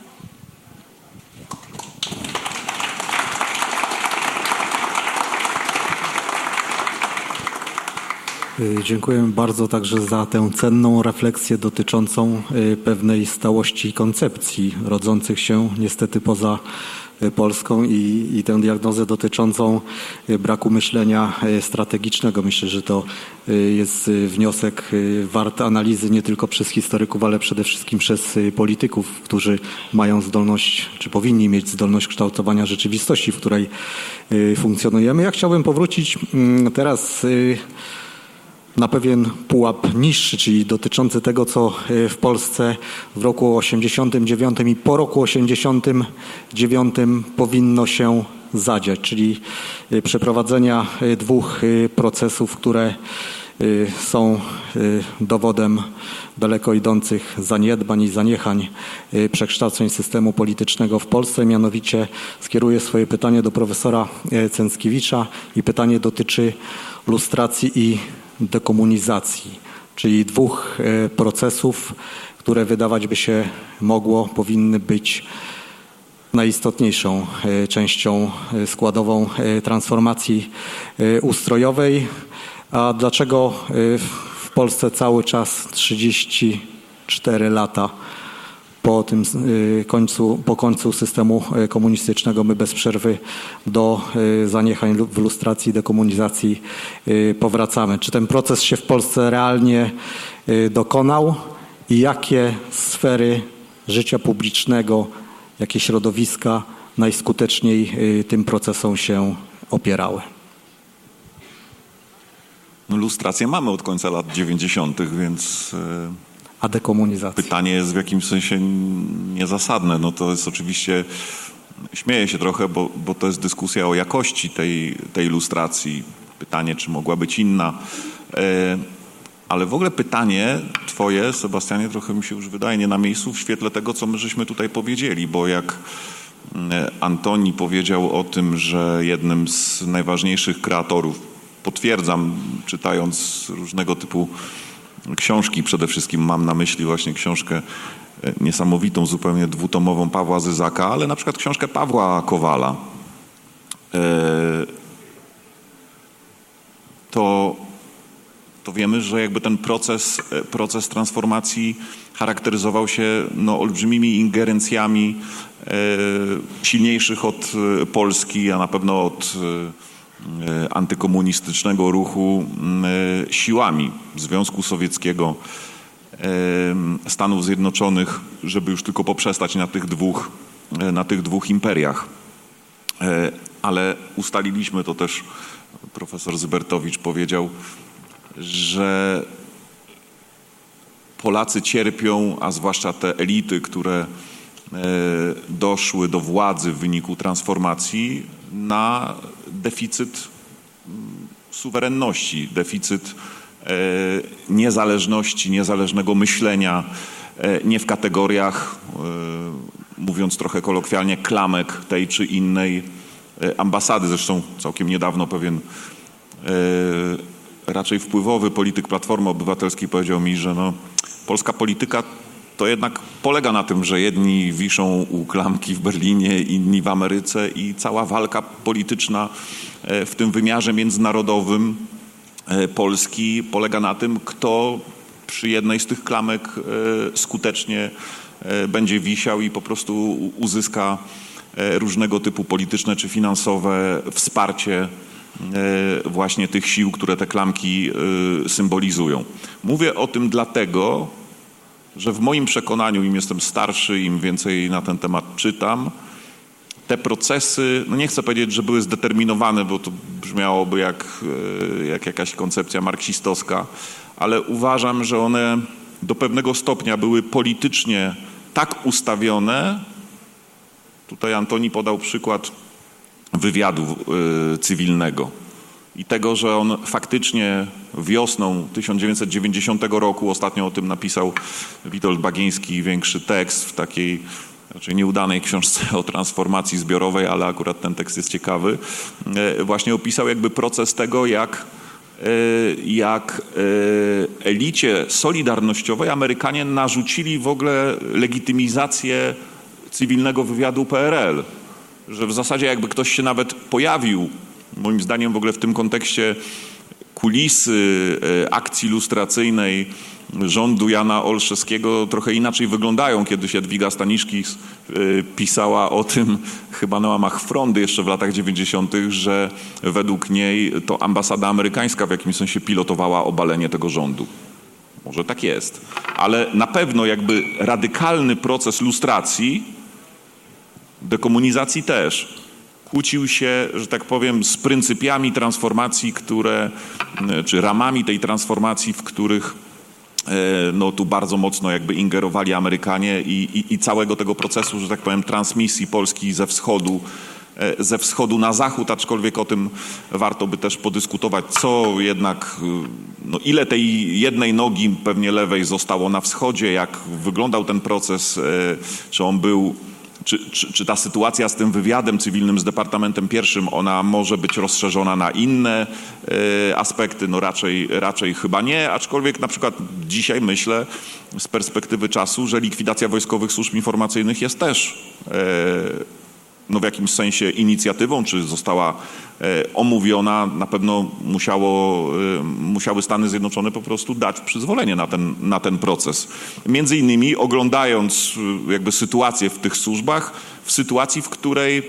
Dziękuję bardzo także za tę cenną refleksję dotyczącą pewnej stałości koncepcji rodzących się niestety poza Polską i, i tę diagnozę dotyczącą braku myślenia strategicznego. Myślę, że to jest wniosek wart analizy nie tylko przez historyków, ale przede wszystkim przez polityków, którzy mają zdolność, czy powinni mieć zdolność kształtowania rzeczywistości, w której funkcjonujemy. Ja chciałbym powrócić teraz na pewien pułap niższy, czyli dotyczący tego, co w Polsce w roku osiemdziesiątym dziewiątym i po roku osiemdziesiątym dziewiątym powinno się zadziać, czyli przeprowadzenia dwóch procesów, które są dowodem daleko idących zaniedbań i zaniechań przekształceń systemu politycznego w Polsce. Mianowicie skieruję swoje pytanie do profesora Cęckiewicza i pytanie dotyczy lustracji i dekomunizacji, czyli dwóch procesów, które wydawać by się mogło, powinny być najistotniejszą częścią składową transformacji ustrojowej. A dlaczego w Polsce cały czas trzydzieści cztery lata po tym końcu, po końcu systemu komunistycznego my bez przerwy do zaniechań w lustracji i dekomunizacji powracamy? Czy ten proces się w Polsce realnie dokonał i jakie sfery życia publicznego, jakie środowiska najskuteczniej tym procesom się opierały? No, lustrację mamy od końca lat dziewięćdziesiątych, więc a dekomunizacja? Pytanie jest w jakimś sensie niezasadne. No to jest oczywiście, śmieję się trochę, bo, bo to jest dyskusja o jakości tej, tej lustracji. Pytanie, czy mogła być inna. Ale w ogóle pytanie twoje, Sebastianie, trochę mi się już wydaje nie na miejscu w świetle tego, co my żeśmy tutaj powiedzieli, bo jak Antoni powiedział o tym, że jednym z najważniejszych kreatorów, potwierdzam, czytając różnego typu książki. Przede wszystkim mam na myśli właśnie książkę niesamowitą, zupełnie dwutomową Pawła Zyzaka, ale na przykład książkę Pawła Kowala. To, to wiemy, że jakby ten proces, proces transformacji charakteryzował się no, olbrzymimi ingerencjami e, silniejszych od Polski, a na pewno od e, antykomunistycznego ruchu e, siłami Związku Sowieckiego, e, Stanów Zjednoczonych, żeby już tylko poprzestać na tych dwóch, e, na tych dwóch imperiach. E, ale ustaliliśmy, to też profesor Zybertowicz powiedział, że Polacy cierpią, a zwłaszcza te elity, które doszły do władzy w wyniku transformacji, na deficyt suwerenności, deficyt niezależności, niezależnego myślenia, nie w kategoriach, mówiąc trochę kolokwialnie, klamek tej czy innej ambasady. Zresztą całkiem niedawno pewien raczej wpływowy polityk Platformy Obywatelskiej powiedział mi, że no, polska polityka to jednak polega na tym, że jedni wiszą u klamki w Berlinie, inni w Ameryce i cała walka polityczna w tym wymiarze międzynarodowym Polski polega na tym, kto przy jednej z tych klamek skutecznie będzie wisiał i po prostu uzyska różnego typu polityczne czy finansowe wsparcie właśnie tych sił, które te klamki symbolizują. Mówię o tym dlatego, że w moim przekonaniu, im jestem starszy, im więcej na ten temat czytam, te procesy, no nie chcę powiedzieć, że były zdeterminowane, bo to brzmiałoby jak, jak jakaś koncepcja marksistowska, ale uważam, że one do pewnego stopnia były politycznie tak ustawione. Tutaj Antoni podał przykład wywiadu y, cywilnego i tego, że on faktycznie wiosną tysiąc dziewięćset dziewięćdziesiątego roku, ostatnio o tym napisał Witold Bagiński większy tekst w takiej raczej nieudanej książce o transformacji zbiorowej, ale akurat ten tekst jest ciekawy, y, właśnie opisał jakby proces tego, jak, y, jak y, elicie solidarnościowej Amerykanie narzucili w ogóle legitymizację cywilnego wywiadu P R L. Że w zasadzie jakby ktoś się nawet pojawił, moim zdaniem w ogóle w tym kontekście kulisy akcji lustracyjnej rządu Jana Olszewskiego trochę inaczej wyglądają. Kiedyś Jadwiga Staniszkis pisała o tym chyba na łamach Frondy jeszcze w latach dziewięćdziesiątych, że według niej to ambasada amerykańska w jakimś sensie pilotowała obalenie tego rządu. Może tak jest. Ale na pewno jakby radykalny proces lustracji, dekomunizacji też, kłócił się, że tak powiem, z pryncypiami transformacji, które, czy ramami tej transformacji, w których no tu bardzo mocno jakby ingerowali Amerykanie i, i, i całego tego procesu, że tak powiem, transmisji Polski ze wschodu, ze wschodu na zachód, aczkolwiek o tym warto by też podyskutować, co jednak, no ile tej jednej nogi, pewnie lewej, zostało na wschodzie, jak wyglądał ten proces, czy on był, czy, czy, czy ta sytuacja z tym wywiadem cywilnym z Departamentem Pierwszym, ona może być rozszerzona na inne e, aspekty? No raczej, raczej chyba nie, aczkolwiek na przykład dzisiaj myślę z perspektywy czasu, że likwidacja wojskowych służb informacyjnych jest też e, no w jakimś sensie inicjatywą, czy została e, omówiona, na pewno musiało, e, musiały Stany Zjednoczone po prostu dać przyzwolenie na ten, na ten proces. Między innymi oglądając e, jakby sytuację w tych służbach, w sytuacji, w której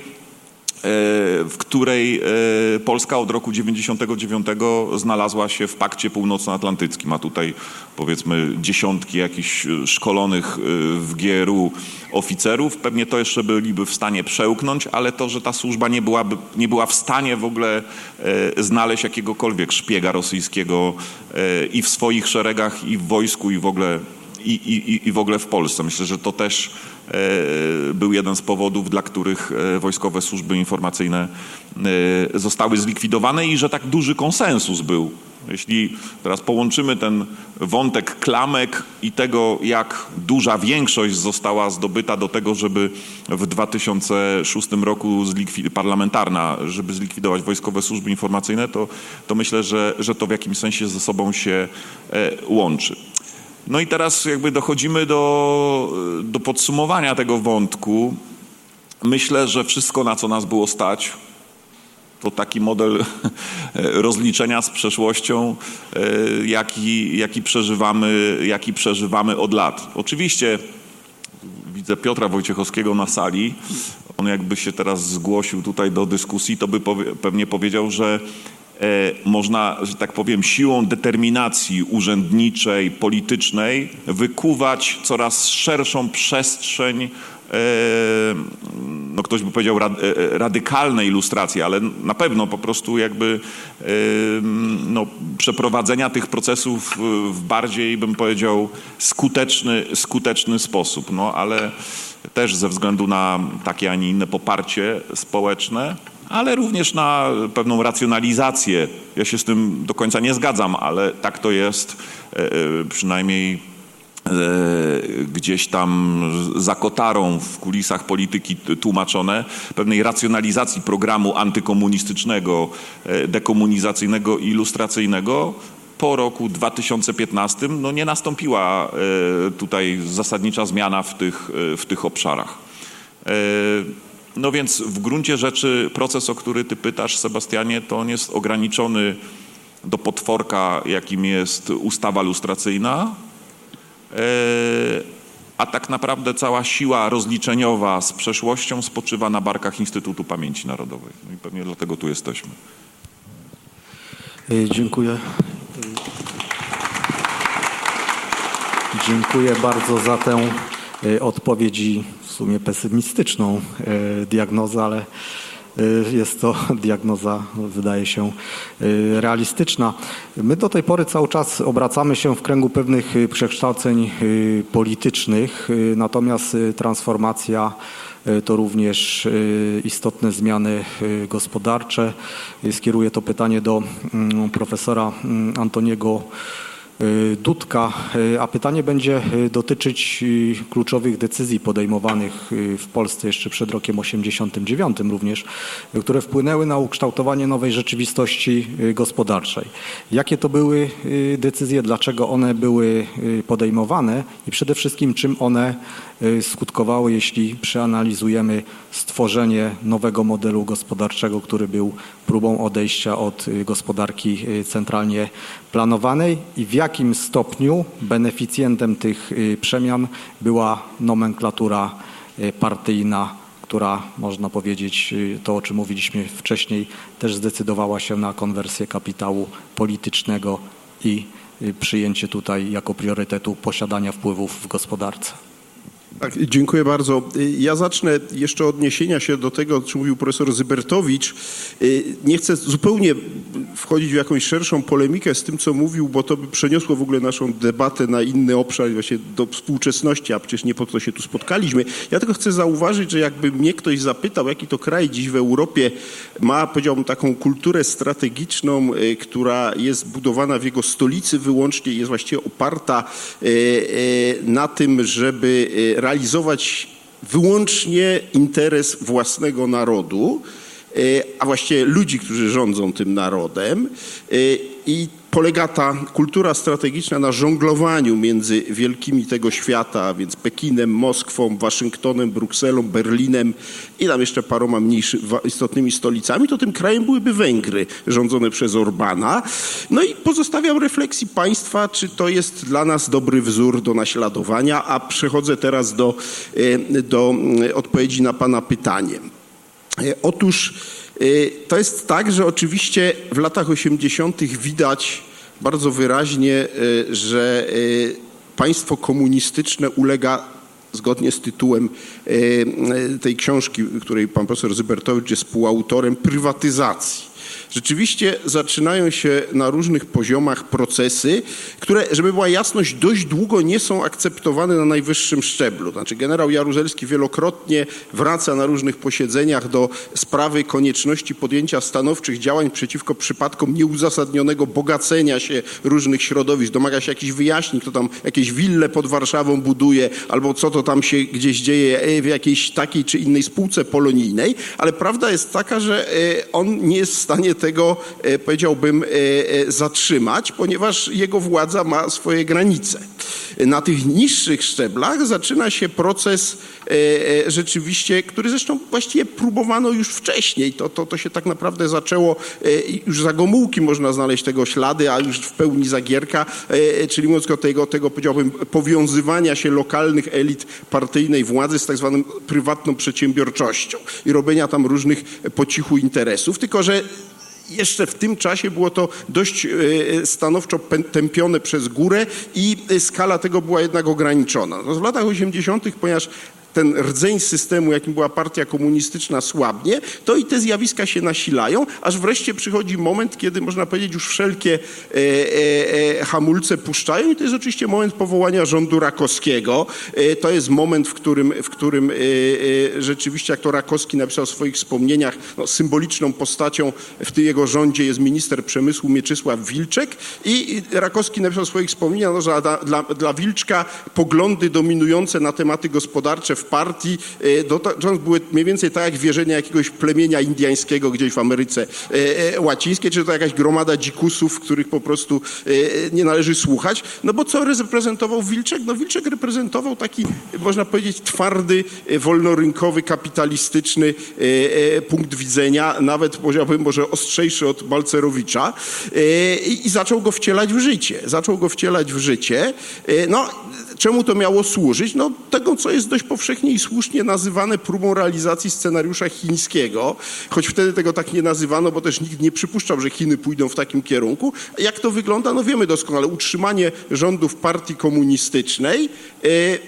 w której Polska od roku dziewięćdziesiątego dziewiątego znalazła się w Pakcie Północnoatlantyckim, a tutaj powiedzmy dziesiątki jakichś szkolonych w G R U oficerów. Pewnie to jeszcze byliby w stanie przełknąć, ale to, że ta służba nie byłaby, nie była w stanie w ogóle znaleźć jakiegokolwiek szpiega rosyjskiego i w swoich szeregach, i w wojsku, i w ogóle I, i, i w ogóle w Polsce. Myślę, że to też e, był jeden z powodów, dla których e, wojskowe służby informacyjne e, zostały zlikwidowane i że tak duży konsensus był Jeśli teraz połączymy ten wątek klamek i tego, jak duża większość została zdobyta do tego, żeby w dwa tysiące szóstym roku zlikwid- parlamentarna, żeby zlikwidować wojskowe służby informacyjne, to, to myślę, że, że to w jakimś sensie ze sobą się e, łączy. No i teraz jakby dochodzimy do, do podsumowania tego wątku. Myślę, że wszystko, na co nas było stać, to taki model rozliczenia z przeszłością, jaki, jaki, przeżywamy, jaki przeżywamy od lat. Oczywiście widzę Piotra Wojciechowskiego na sali. On jakby się teraz zgłosił tutaj do dyskusji, to by powie, pewnie powiedział, że można, że tak powiem, siłą determinacji urzędniczej, politycznej wykuwać coraz szerszą przestrzeń, no ktoś by powiedział radykalnej ilustracji, ale na pewno po prostu jakby no, przeprowadzenia tych procesów w bardziej, bym powiedział, skuteczny, skuteczny sposób. No ale też ze względu na takie, a nie inne poparcie społeczne, ale również na pewną racjonalizację. Ja się z tym do końca nie zgadzam, ale tak to jest, przynajmniej gdzieś tam za kotarą w kulisach polityki tłumaczone, pewnej racjonalizacji programu antykomunistycznego, dekomunizacyjnego i ilustracyjnego po roku dwa tysiące piętnastym no nie nastąpiła tutaj zasadnicza zmiana w tych, w tych obszarach. No więc w gruncie rzeczy proces, o który ty pytasz, Sebastianie, to on jest ograniczony do potworka, jakim jest ustawa lustracyjna, a tak naprawdę cała siła rozliczeniowa z przeszłością spoczywa na barkach Instytutu Pamięci Narodowej. No i pewnie dlatego tu jesteśmy. Dziękuję. Dziękuję bardzo za tę odpowiedź i w sumie pesymistyczną diagnozę, ale jest to diagnoza, wydaje się, realistyczna. My do tej pory cały czas obracamy się w kręgu pewnych przekształceń politycznych, natomiast transformacja to również istotne zmiany gospodarcze. Skieruję to pytanie do profesora Antoniego Dudka, a pytanie będzie dotyczyć kluczowych decyzji podejmowanych w Polsce jeszcze przed rokiem osiemdziesiątym dziewiątym również, które wpłynęły na ukształtowanie nowej rzeczywistości gospodarczej. Jakie to były decyzje, dlaczego one były podejmowane i przede wszystkim czym one skutkowały, jeśli przeanalizujemy stworzenie nowego modelu gospodarczego, który był próbą odejścia od gospodarki centralnie planowanej i w jakim stopniu beneficjentem tych przemian była nomenklatura partyjna, która, można powiedzieć, to o czym mówiliśmy wcześniej, też zdecydowała się na konwersję kapitału politycznego i przyjęcie tutaj jako priorytetu posiadania wpływów w gospodarce. Tak, dziękuję bardzo. Ja zacznę jeszcze odniesienia się do tego, o czym mówił profesor Zybertowicz. Nie chcę zupełnie wchodzić w jakąś szerszą polemikę z tym, co mówił, bo to by przeniosło w ogóle naszą debatę na inny obszar, właśnie do współczesności, a przecież nie po to się tu spotkaliśmy. Ja tylko chcę zauważyć, że jakby mnie ktoś zapytał, jaki to kraj dziś w Europie ma, powiedziałbym, taką kulturę strategiczną, która jest budowana w jego stolicy wyłącznie, jest właściwie oparta na tym, żeby realizować wyłącznie interes własnego narodu, a właściwie ludzi, którzy rządzą tym narodem. I polega ta kultura strategiczna na żonglowaniu między wielkimi tego świata, a więc Pekinem, Moskwą, Waszyngtonem, Brukselą, Berlinem i tam jeszcze paroma mniejszymi, istotnymi stolicami. To tym krajem byłyby Węgry, rządzone przez Orbana. No i pozostawiam refleksji państwa, czy to jest dla nas dobry wzór do naśladowania, a przechodzę teraz do, do odpowiedzi na pana pytanie. Otóż to jest tak, że oczywiście w latach osiemdziesiątych widać bardzo wyraźnie, że państwo komunistyczne ulega, zgodnie z tytułem tej książki, której pan profesor Zybertowicz jest współautorem, prywatyzacji. Rzeczywiście zaczynają się na różnych poziomach procesy, które, żeby była jasność, dość długo nie są akceptowane na najwyższym szczeblu. Znaczy generał Jaruzelski wielokrotnie wraca na różnych posiedzeniach do sprawy konieczności podjęcia stanowczych działań przeciwko przypadkom nieuzasadnionego bogacenia się różnych środowisk. Domaga się jakichś wyjaśnień, kto tam jakieś wille pod Warszawą buduje, albo co to tam się gdzieś dzieje w jakiejś takiej czy innej spółce polonijnej, ale prawda jest taka, że on nie jest w stanie tego, powiedziałbym, zatrzymać, ponieważ jego władza ma swoje granice. Na tych niższych szczeblach zaczyna się proces rzeczywiście, który zresztą właściwie próbowano już wcześniej. To, to, to się tak naprawdę zaczęło, już za Gomułki można znaleźć tego ślady, a już w pełni za Gierka, czyli mówiąc o tego, tego, powiedziałbym, powiązywania się lokalnych elit partyjnej władzy z tak zwaną prywatną przedsiębiorczością i robienia tam różnych po cichu interesów, tylko że jeszcze w tym czasie było to dość stanowczo tępione przez górę i skala tego była jednak ograniczona. No w latach osiemdziesiątych, ponieważ ten rdzeń systemu, jakim była partia komunistyczna, słabnie, to i te zjawiska się nasilają, aż wreszcie przychodzi moment, kiedy można powiedzieć już wszelkie e, e, hamulce puszczają i to jest oczywiście moment powołania rządu Rakowskiego. E, to jest moment, w którym, w którym e, e, rzeczywiście, jak to Rakowski napisał w swoich wspomnieniach, no, symboliczną postacią w tym jego rządzie jest minister przemysłu Mieczysław Wilczek i Rakowski napisał w swoich wspomnieniach, no, że dla, dla, dla Wilczka poglądy dominujące na tematy gospodarcze w partii dotyczące były mniej więcej tak jak wierzenia jakiegoś plemienia indyjskiego gdzieś w Ameryce Łacińskiej, czy to jakaś gromada dzikusów, których po prostu nie należy słuchać. No bo co reprezentował Wilczek? No Wilczek reprezentował taki, można powiedzieć, twardy, wolnorynkowy, kapitalistyczny punkt widzenia, nawet powiedziałbym może ostrzejszy od Balcerowicza i zaczął go wcielać w życie. Zaczął go wcielać w życie. No, czemu to miało służyć? No tego, co jest dość powszechnie i słusznie nazywane próbą realizacji scenariusza chińskiego, choć wtedy tego tak nie nazywano, bo też nikt nie przypuszczał, że Chiny pójdą w takim kierunku. Jak to wygląda? No wiemy doskonale. Utrzymanie rządów partii komunistycznej, yy,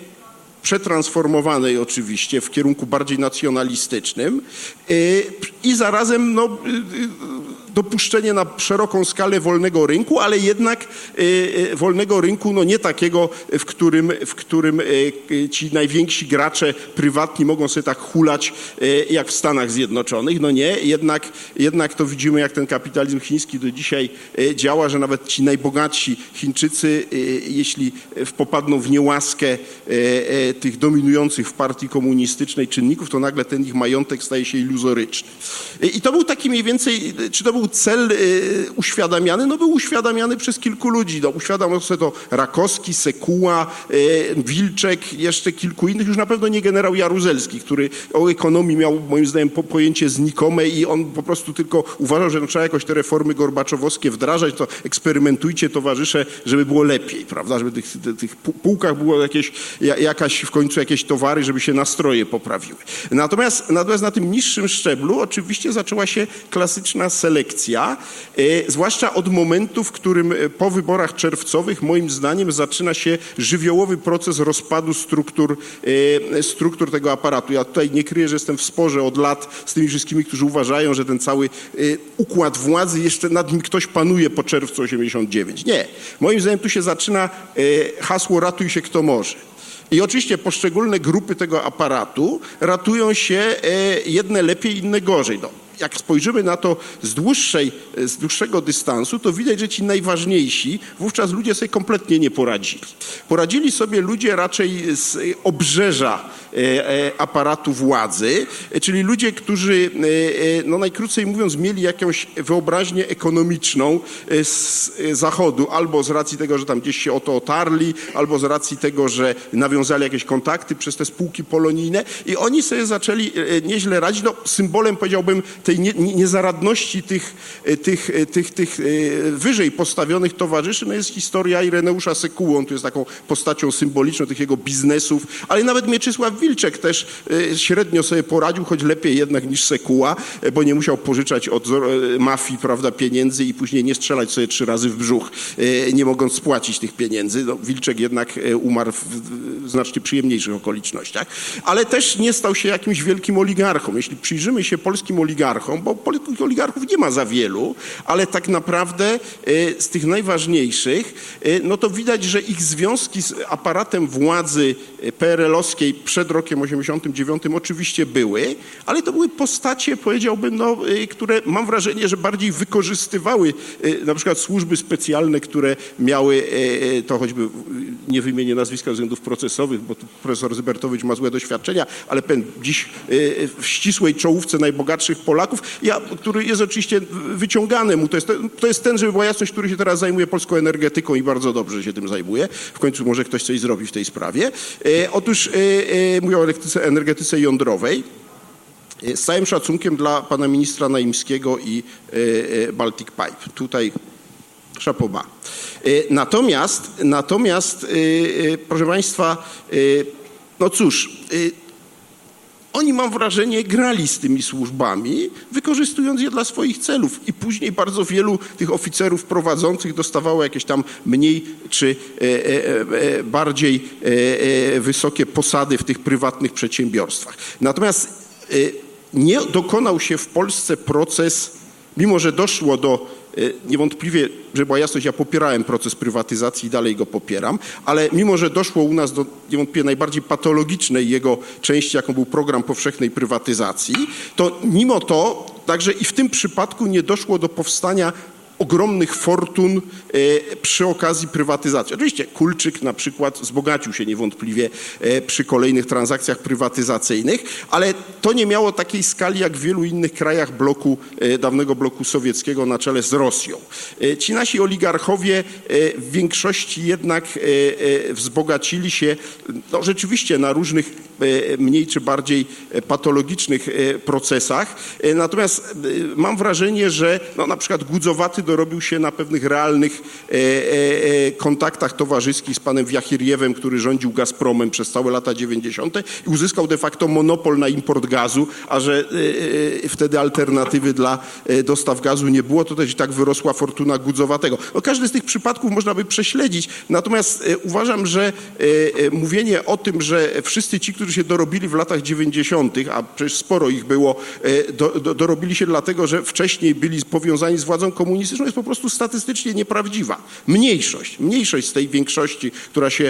przetransformowanej oczywiście w kierunku bardziej nacjonalistycznym yy, i zarazem no, yy, dopuszczenie na szeroką skalę wolnego rynku, ale jednak y, wolnego rynku no nie takiego, w którym, w którym y, ci najwięksi gracze prywatni mogą sobie tak hulać y, jak w Stanach Zjednoczonych. No nie, jednak, jednak to widzimy, jak ten kapitalizm chiński do dzisiaj y, działa, że nawet ci najbogatsi Chińczycy, y, jeśli popadną w niełaskę y, y, tych dominujących w partii komunistycznej czynników, to nagle ten ich majątek staje się iluzoryczny. Y, I to był taki mniej więcej, czy to był cel y, uświadamiany? No był uświadamiany przez kilku ludzi. No, uświadamiał sobie to Rakowski, Sekuła, y, Wilczek, jeszcze kilku innych, już na pewno nie generał Jaruzelski, który o ekonomii miał moim zdaniem po, pojęcie znikome i on po prostu tylko uważał, że no, trzeba jakoś te reformy gorbaczowowskie wdrażać, to eksperymentujcie towarzysze, żeby było lepiej, prawda, żeby tych, tych, tych półkach było jakieś, jakaś w końcu jakieś towary, żeby się nastroje poprawiły. Natomiast, natomiast na tym niższym szczeblu oczywiście zaczęła się klasyczna selekcja, e, zwłaszcza od momentu, w którym po wyborach czerwcowych moim zdaniem zaczyna się żywiołowy proces rozpadu struktur, e, struktur tego aparatu. Ja tutaj nie kryję, że jestem w sporze od lat z tymi wszystkimi, którzy uważają, że ten cały e, układ władzy jeszcze nad nim ktoś panuje po czerwcu osiemdziesiątym dziewiątym. Nie. Moim zdaniem tu się zaczyna e, hasło ratuj się kto może. I oczywiście poszczególne grupy tego aparatu ratują się e, jedne lepiej, inne gorzej. No. Jak spojrzymy na to z, dłuższej, z dłuższego dystansu, to widać, że ci najważniejsi wówczas ludzie sobie kompletnie nie poradzili. Poradzili sobie ludzie raczej z obrzeża aparatu władzy, czyli ludzie, którzy, no najkrócej mówiąc, mieli jakąś wyobraźnię ekonomiczną z Zachodu, albo z racji tego, że tam gdzieś się o to otarli, albo z racji tego, że nawiązali jakieś kontakty przez te spółki polonijne i oni sobie zaczęli nieźle radzić. No, symbolem, powiedziałbym, tej nie, nie, niezaradności tych, tych, tych, tych wyżej postawionych towarzyszy no jest historia Ireneusza Sekuły. On tu jest taką postacią symboliczną tych jego biznesów, ale nawet Mieczysław Wilczek też średnio sobie poradził, choć lepiej jednak niż Sekuła, bo nie musiał pożyczać od mafii, prawda, pieniędzy i później nie strzelać sobie trzy razy w brzuch, nie mogąc spłacić tych pieniędzy. No, Wilczek jednak umarł w znacznie przyjemniejszych okolicznościach, ale też nie stał się jakimś wielkim oligarchą. Jeśli przyjrzymy się polskim oligarchom, bo polskich oligarchów nie ma za wielu, ale tak naprawdę z tych najważniejszych, no to widać, że ich związki z aparatem władzy P R L-owskiej przed rokiem osiemdziesiątym dziewiątym oczywiście były, ale to były postacie, powiedziałbym, no, które mam wrażenie, że bardziej wykorzystywały na przykład służby specjalne, które miały, to choćby nie wymienię nazwiska ze względów procesowych, bo tu profesor Zybertowicz ma złe doświadczenia, ale pen, dziś w ścisłej czołówce najbogatszych Polaków, ja, który jest oczywiście wyciągany mu, to jest, to jest ten, żeby była jasność, który się teraz zajmuje polską energetyką i bardzo dobrze się tym zajmuje. W końcu może ktoś coś zrobi w tej sprawie. E, otóż e, e, mówię o energetyce, energetyce jądrowej. E, z całym szacunkiem dla pana ministra Naimskiego i e, e, Baltic Pipe. Tutaj chapeau bas. E, natomiast, natomiast e, e, proszę państwa, e, no cóż, e, oni, mam wrażenie, grali z tymi służbami, wykorzystując je dla swoich celów i później bardzo wielu tych oficerów prowadzących dostawało jakieś tam mniej czy e, e, bardziej e, wysokie posady w tych prywatnych przedsiębiorstwach. Natomiast e, nie dokonał się w Polsce proces, mimo że doszło do niewątpliwie, żeby była jasność, ja popierałem proces prywatyzacji i dalej go popieram, ale mimo, że doszło u nas do niewątpliwie najbardziej patologicznej jego części, jaką był program powszechnej prywatyzacji, to mimo to także i w tym przypadku nie doszło do powstania ogromnych fortun e, przy okazji prywatyzacji. Oczywiście Kulczyk na przykład wzbogacił się niewątpliwie e, przy kolejnych transakcjach prywatyzacyjnych, ale to nie miało takiej skali jak w wielu innych krajach bloku, e, dawnego bloku sowieckiego na czele z Rosją. E, ci nasi oligarchowie e, w większości jednak e, e, wzbogacili się no, rzeczywiście na różnych e, mniej czy bardziej patologicznych e, procesach. E, natomiast e, mam wrażenie, że no, na przykład Gudzowaty dorobił się na pewnych realnych e, e, kontaktach towarzyskich z panem Wiachirjewem, który rządził Gazpromem przez całe lata dziewięćdziesiąte i uzyskał de facto monopol na import gazu, a że e, e, wtedy alternatywy dla e, dostaw gazu nie było, to też i tak wyrosła fortuna Gudzowatego. No, każdy z tych przypadków można by prześledzić, natomiast e, uważam, że e, e, mówienie o tym, że wszyscy ci, którzy się dorobili w latach dziewięćdziesiątych, a przecież sporo ich było, e, do, do, dorobili się dlatego, że wcześniej byli powiązani z władzą komunistyczną, jest po prostu statystycznie nieprawdziwa. Mniejszość, mniejszość z tej większości, która się,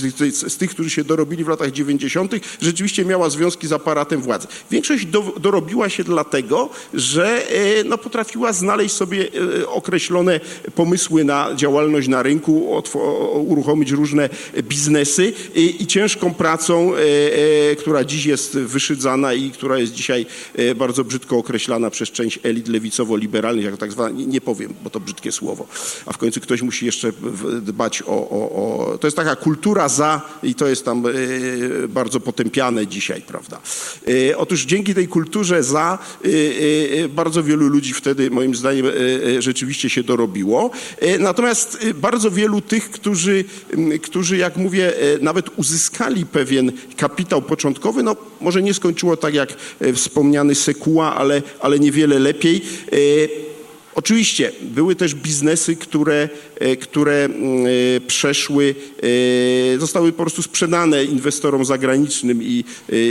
z tych, którzy się dorobili w latach dziewięćdziesiątych, rzeczywiście miała związki z aparatem władzy. Większość do, dorobiła się dlatego, że no, potrafiła znaleźć sobie określone pomysły na działalność na rynku, uruchomić różne biznesy i, i ciężką pracą, która dziś jest wyszydzana i która jest dzisiaj bardzo brzydko określana przez część elit lewicowo-liberalnych, jako tak zwana, nie, nie powiem, bo to brzydkie słowo, a w końcu ktoś musi jeszcze dbać o, o, o... To jest taka kultura za i to jest tam y, bardzo potępiane dzisiaj, prawda. Y, otóż dzięki tej kulturze za y, y, bardzo wielu ludzi wtedy, moim zdaniem, y, y, rzeczywiście się dorobiło. Y, natomiast y, bardzo wielu tych, którzy, y, którzy, jak mówię, y, nawet uzyskali pewien kapitał początkowy, no może nie skończyło tak jak y, wspomniany Sekuła, ale, ale niewiele lepiej. Y, Oczywiście były też biznesy, które, które przeszły, zostały po prostu sprzedane inwestorom zagranicznym i,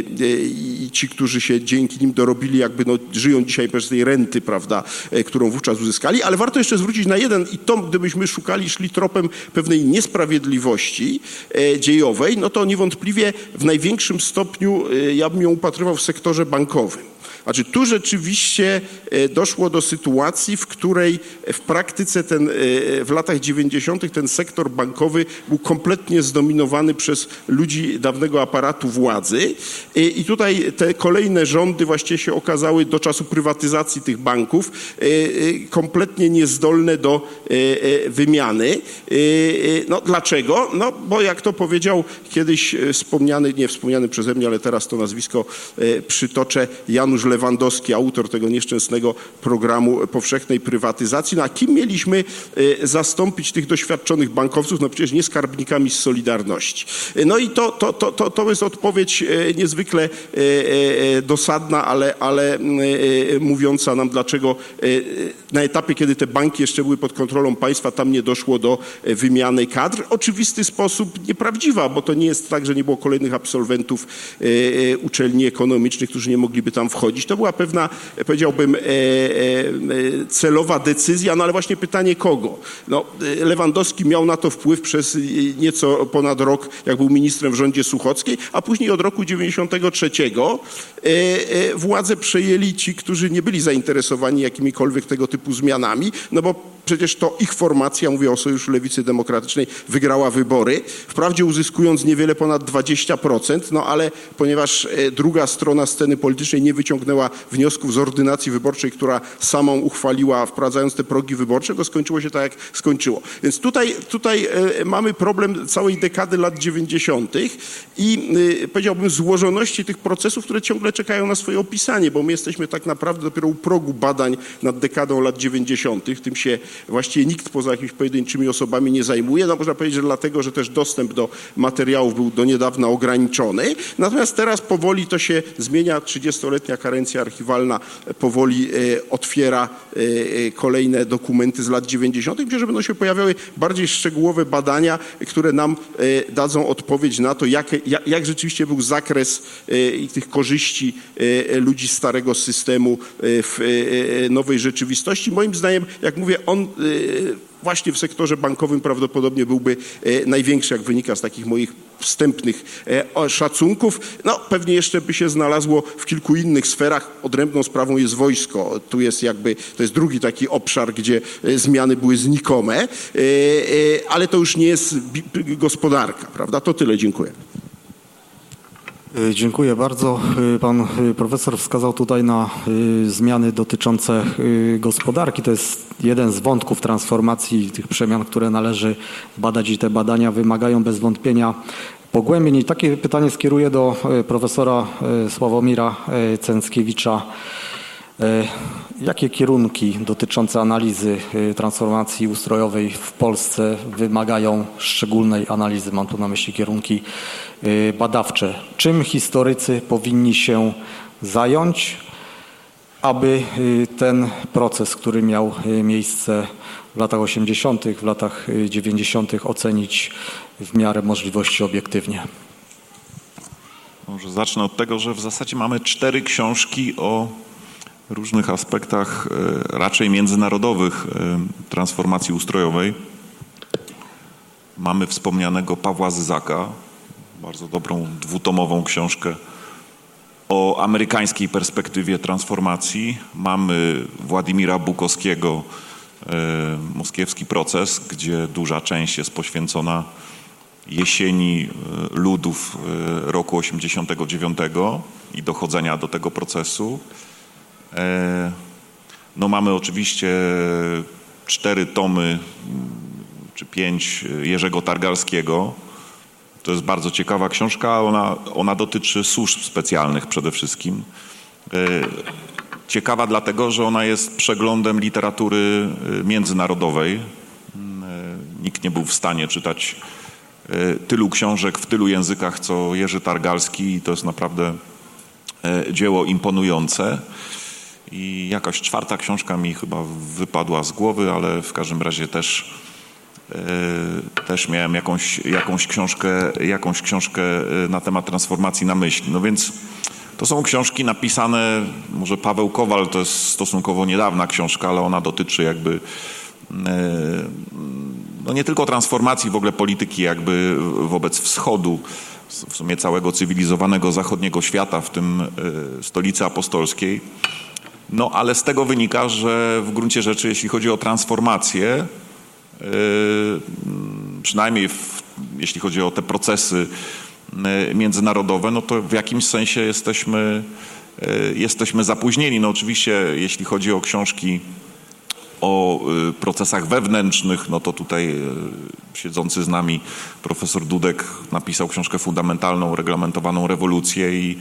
i ci, którzy się dzięki nim dorobili, jakby no, żyją dzisiaj bez tej renty, prawda, którą wówczas uzyskali, ale warto jeszcze zwrócić na jeden i to, gdybyśmy szukali, szli tropem pewnej niesprawiedliwości dziejowej, no to niewątpliwie w największym stopniu ja bym ją upatrywał w sektorze bankowym. Znaczy tu rzeczywiście doszło do sytuacji, w której w praktyce ten, w latach dziewięćdziesiątych ten sektor bankowy był kompletnie zdominowany przez ludzi dawnego aparatu władzy i tutaj te kolejne rządy właściwie się okazały do czasu prywatyzacji tych banków kompletnie niezdolne do wymiany. No dlaczego? No bo jak to powiedział kiedyś wspomniany, nie wspomniany przeze mnie, ale teraz to nazwisko przytoczę, Janusz Lewandowski, autor tego nieszczęsnego programu powszechnej prywatyzacji. No a kim mieliśmy zastąpić tych doświadczonych bankowców? No przecież nie skarbnikami z Solidarności. No i to, to, to, to, to jest odpowiedź niezwykle dosadna, ale, ale mówiąca nam, dlaczego na etapie, kiedy te banki jeszcze były pod kontrolą państwa, tam nie doszło do wymiany kadr. Oczywisty sposób nieprawdziwa, bo to nie jest tak, że nie było kolejnych absolwentów uczelni ekonomicznych, którzy nie mogliby tam wchodzić. To była pewna, powiedziałbym, celowa decyzja, no ale właśnie pytanie kogo? No, Lewandowski miał na to wpływ przez nieco ponad rok, jak był ministrem w rządzie Suchockiej, a później od roku dziewięćdziesiątego trzeciego władzę przejęli ci, którzy nie byli zainteresowani jakimikolwiek tego typu zmianami, no bo przecież to ich formacja, mówię o Sojuszu Lewicy Demokratycznej, wygrała wybory, wprawdzie uzyskując niewiele ponad dwadzieścia procent, no ale ponieważ druga strona sceny politycznej nie wyciągnęła wniosków z ordynacji wyborczej, która samą uchwaliła, wprowadzając te progi wyborcze, to skończyło się tak, jak skończyło. Więc tutaj, tutaj mamy problem całej dekady lat dziewięćdziesiątych i powiedziałbym złożoności tych procesów, które ciągle czekają na swoje opisanie, bo my jesteśmy tak naprawdę dopiero u progu badań nad dekadą lat dziewięćdziesiątych. Tym się właściwie nikt poza jakimiś pojedynczymi osobami nie zajmuje. No można powiedzieć, że dlatego, że też dostęp do materiałów był do niedawna ograniczony. Natomiast teraz powoli to się zmienia. trzydziestoletnia karencja archiwalna powoli e, otwiera e, kolejne dokumenty z lat dziewięćdziesiątych. Myślę, że będą się pojawiały bardziej szczegółowe badania, które nam e, dadzą odpowiedź na to, jak, jak, jak rzeczywiście był zakres e, i tych korzyści e, ludzi starego systemu e, w e, nowej rzeczywistości. Moim zdaniem, jak mówię, on właśnie w sektorze bankowym prawdopodobnie byłby największy, jak wynika z takich moich wstępnych szacunków. No pewnie jeszcze by się znalazło w kilku innych sferach. Odrębną sprawą jest wojsko. Tu jest jakby, to jest drugi taki obszar, gdzie zmiany były znikome, ale to już nie jest gospodarka, prawda? To tyle, dziękuję. Dziękuję bardzo. Pan profesor wskazał tutaj na zmiany dotyczące gospodarki. To jest jeden z wątków transformacji, tych przemian, które należy badać i te badania wymagają bez wątpienia pogłębień. I takie pytanie skieruję do profesora Sławomira Cęckiewicza. Jakie kierunki dotyczące analizy transformacji ustrojowej w Polsce wymagają szczególnej analizy? Mam tu na myśli kierunki badawcze. Czym historycy powinni się zająć, aby ten proces, który miał miejsce w latach osiemdziesiątych, w latach dziewięćdziesiątych ocenić w miarę możliwości obiektywnie? Może zacznę od tego, że w zasadzie mamy cztery książki o różnych aspektach raczej międzynarodowych transformacji ustrojowej. Mamy wspomnianego Pawła Zyzaka, bardzo dobrą dwutomową książkę o amerykańskiej perspektywie transformacji. Mamy Władimira Bukowskiego, Moskiewski proces, gdzie duża część jest poświęcona jesieni ludów roku osiemdziesiątego dziewiątego i dochodzenia do tego procesu. No mamy oczywiście cztery tomy, czy pięć Jerzego Targalskiego. To jest bardzo ciekawa książka, ona, ona dotyczy służb specjalnych przede wszystkim. Ciekawa dlatego, że ona jest przeglądem literatury międzynarodowej. Nikt nie był w stanie czytać tylu książek w tylu językach, co Jerzy Targalski, i to jest naprawdę dzieło imponujące. I jakaś czwarta książka mi chyba wypadła z głowy, ale w każdym razie też, yy, też miałem jakąś, jakąś, książkę, jakąś książkę na temat transformacji na myśli. No więc to są książki napisane, może Paweł Kowal, to jest stosunkowo niedawna książka, ale ona dotyczy jakby yy, no nie tylko transformacji w ogóle polityki jakby wobec wschodu, w sumie całego cywilizowanego zachodniego świata, w tym yy, stolicy apostolskiej. No ale z tego wynika, że w gruncie rzeczy, jeśli chodzi o transformację, yy, przynajmniej w, jeśli chodzi o te procesy yy, międzynarodowe, no to w jakimś sensie jesteśmy, yy, jesteśmy zapóźnieni. No oczywiście, jeśli chodzi o książki o yy, procesach wewnętrznych, no to tutaj yy, siedzący z nami profesor Dudek napisał książkę fundamentalną, reglamentowaną rewolucję i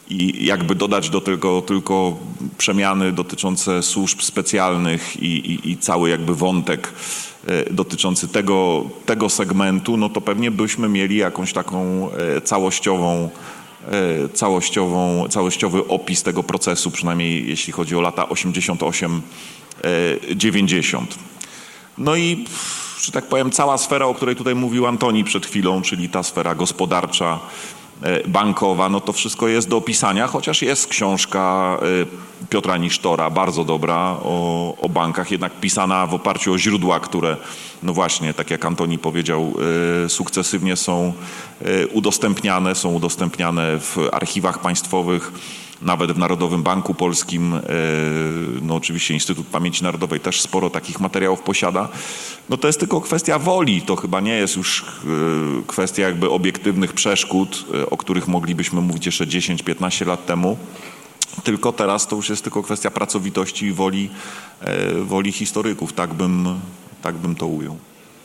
i jakby dodać do tego tylko przemiany dotyczące służb specjalnych i, i, i cały jakby wątek dotyczący tego, tego segmentu, no to pewnie byśmy mieli jakąś taką całościową, całościową, całościowy opis tego procesu, przynajmniej jeśli chodzi o lata osiemdziesiąt osiem dziewięćdziesiąt. No i, że tak powiem, cała sfera, o której tutaj mówił Antoni przed chwilą, czyli ta sfera gospodarcza, bankowa, no to wszystko jest do opisania, chociaż jest książka Piotra Nisztora, bardzo dobra, o, o bankach, jednak pisana w oparciu o źródła, które, no właśnie, tak jak Antoni powiedział, sukcesywnie są udostępniane, są udostępniane w archiwach państwowych, nawet w Narodowym Banku Polskim, no oczywiście Instytut Pamięci Narodowej też sporo takich materiałów posiada. No to jest tylko kwestia woli, to chyba nie jest już kwestia jakby obiektywnych przeszkód, o których moglibyśmy mówić jeszcze dziesięć piętnaście lat temu, tylko teraz to już jest tylko kwestia pracowitości i woli, woli historyków, tak bym, tak bym to ujął.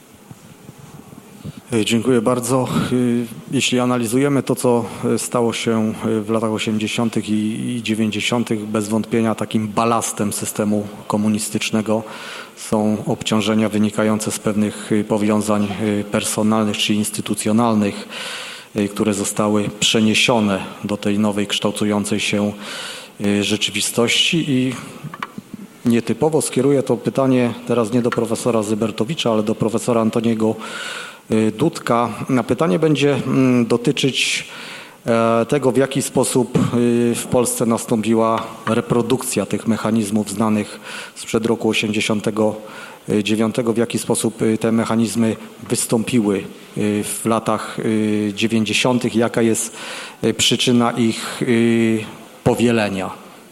Dziękuję bardzo. Jeśli analizujemy to, co stało się w latach osiemdziesiątych i dziewięćdziesiątych, bez wątpienia takim balastem systemu komunistycznego są obciążenia wynikające z pewnych powiązań personalnych czy instytucjonalnych, które zostały przeniesione do tej nowej, kształtującej się rzeczywistości i nietypowo skieruję to pytanie teraz nie do profesora Zybertowicza, ale do profesora Antoniego Dudka. Pytanie będzie dotyczyć tego, w jaki sposób w Polsce nastąpiła reprodukcja tych mechanizmów znanych sprzed roku osiemdziesiątego dziewiątego, w jaki sposób te mechanizmy wystąpiły w latach dziewięćdziesiątych, jaka jest przyczyna ich powielenia.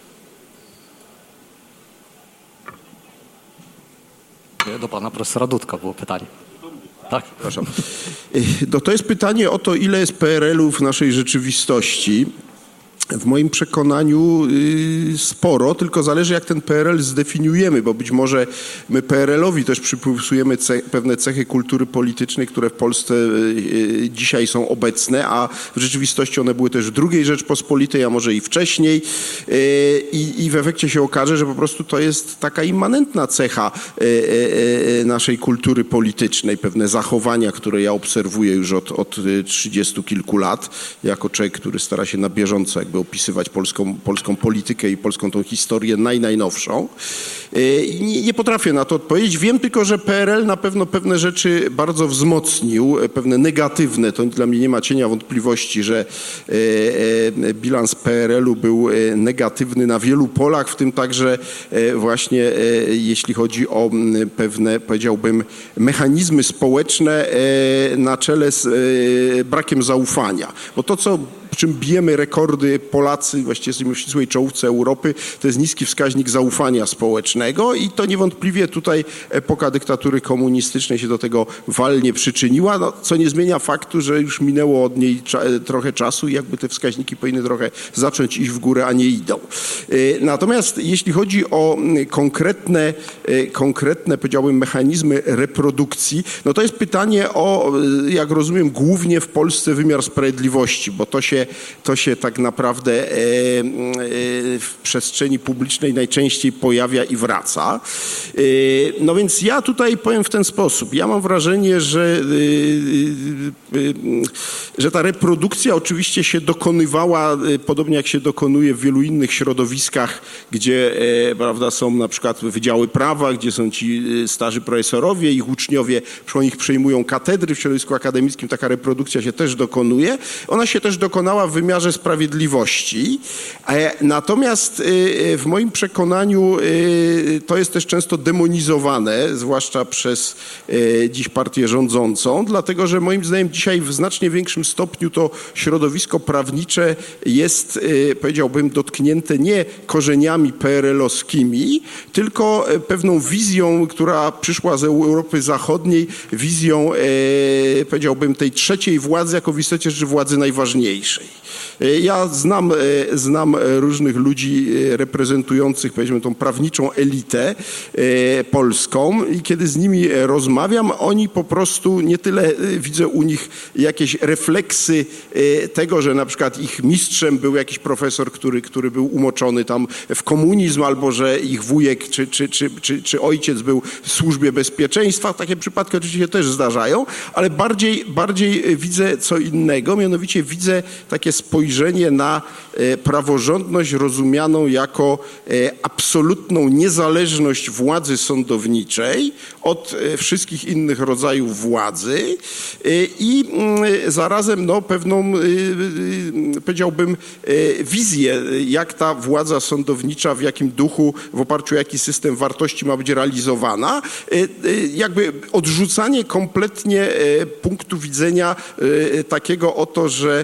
Do pana profesora Dudka było pytanie. Tak. Przepraszam. No to jest pytanie o to, ile jest P R L-u w naszej rzeczywistości. W moim przekonaniu sporo, tylko zależy, jak ten P R L zdefiniujemy, bo być może my P R L-owi też przypisujemy ce- pewne cechy kultury politycznej, które w Polsce dzisiaj są obecne, a w rzeczywistości one były też w drugiej Rzeczpospolitej, a może i wcześniej. I, i w efekcie się okaże, że po prostu to jest taka immanentna cecha naszej kultury politycznej, pewne zachowania, które ja obserwuję już od, od trzydziestu kilku lat, jako człowiek, który stara się na bieżąco jakby opisywać polską, polską politykę i polską tą historię naj, najnowszą. Nie, nie potrafię na to odpowiedzieć. Wiem tylko, że P R L na pewno pewne rzeczy bardzo wzmocnił, pewne negatywne. To dla mnie nie ma cienia wątpliwości, że bilans P R L-u był negatywny na wielu polach, w tym także właśnie jeśli chodzi o pewne, powiedziałbym, mechanizmy społeczne na czele z brakiem zaufania. Bo to, co czym bijemy rekordy Polacy, właściwie jesteśmy w ścisłej czołówce Europy, to jest niski wskaźnik zaufania społecznego i to niewątpliwie tutaj epoka dyktatury komunistycznej się do tego walnie przyczyniła, no, co nie zmienia faktu, że już minęło od niej cza- trochę czasu i jakby te wskaźniki powinny trochę zacząć iść w górę, a nie idą. Natomiast jeśli chodzi o konkretne, konkretne, powiedziałbym, mechanizmy reprodukcji, no to jest pytanie o, jak rozumiem, głównie w Polsce wymiar sprawiedliwości, bo to się To się tak naprawdę w przestrzeni publicznej najczęściej pojawia i wraca. No więc ja tutaj powiem w ten sposób. Ja mam wrażenie, że, że ta reprodukcja oczywiście się dokonywała, podobnie jak się dokonuje w wielu innych środowiskach, gdzie prawda, są na przykład wydziały prawa, gdzie są ci starzy profesorowie, ich uczniowie przy nich przejmują katedry. W środowisku akademickim taka reprodukcja się też dokonuje. Ona się też dokonała w wymiarze sprawiedliwości. Natomiast w moim przekonaniu to jest też często demonizowane, zwłaszcza przez dziś partię rządzącą, dlatego że moim zdaniem dzisiaj w znacznie większym stopniu to środowisko prawnicze jest, powiedziałbym, dotknięte nie korzeniami P R L-owskimi, tylko pewną wizją, która przyszła z Europy Zachodniej, wizją, powiedziałbym, tej trzeciej władzy jako w istocie rzeczy władzy najważniejszej. Ja znam, znam różnych ludzi reprezentujących, powiedzmy, tą prawniczą elitę polską i kiedy z nimi rozmawiam, oni po prostu nie tyle widzę u nich jakieś refleksy tego, że na przykład ich mistrzem był jakiś profesor, który, który był umoczony tam w komunizm, albo że ich wujek czy, czy, czy, czy, czy ojciec był w służbie bezpieczeństwa. Takie przypadki oczywiście też zdarzają, ale bardziej, bardziej widzę co innego, mianowicie widzę takie spojrzenie na praworządność rozumianą jako absolutną niezależność władzy sądowniczej od wszystkich innych rodzajów władzy i zarazem no, pewną, powiedziałbym, wizję, jak ta władza sądownicza, w jakim duchu, w oparciu o jaki system wartości ma być realizowana. Jakby odrzucanie kompletnie punktu widzenia takiego oto, że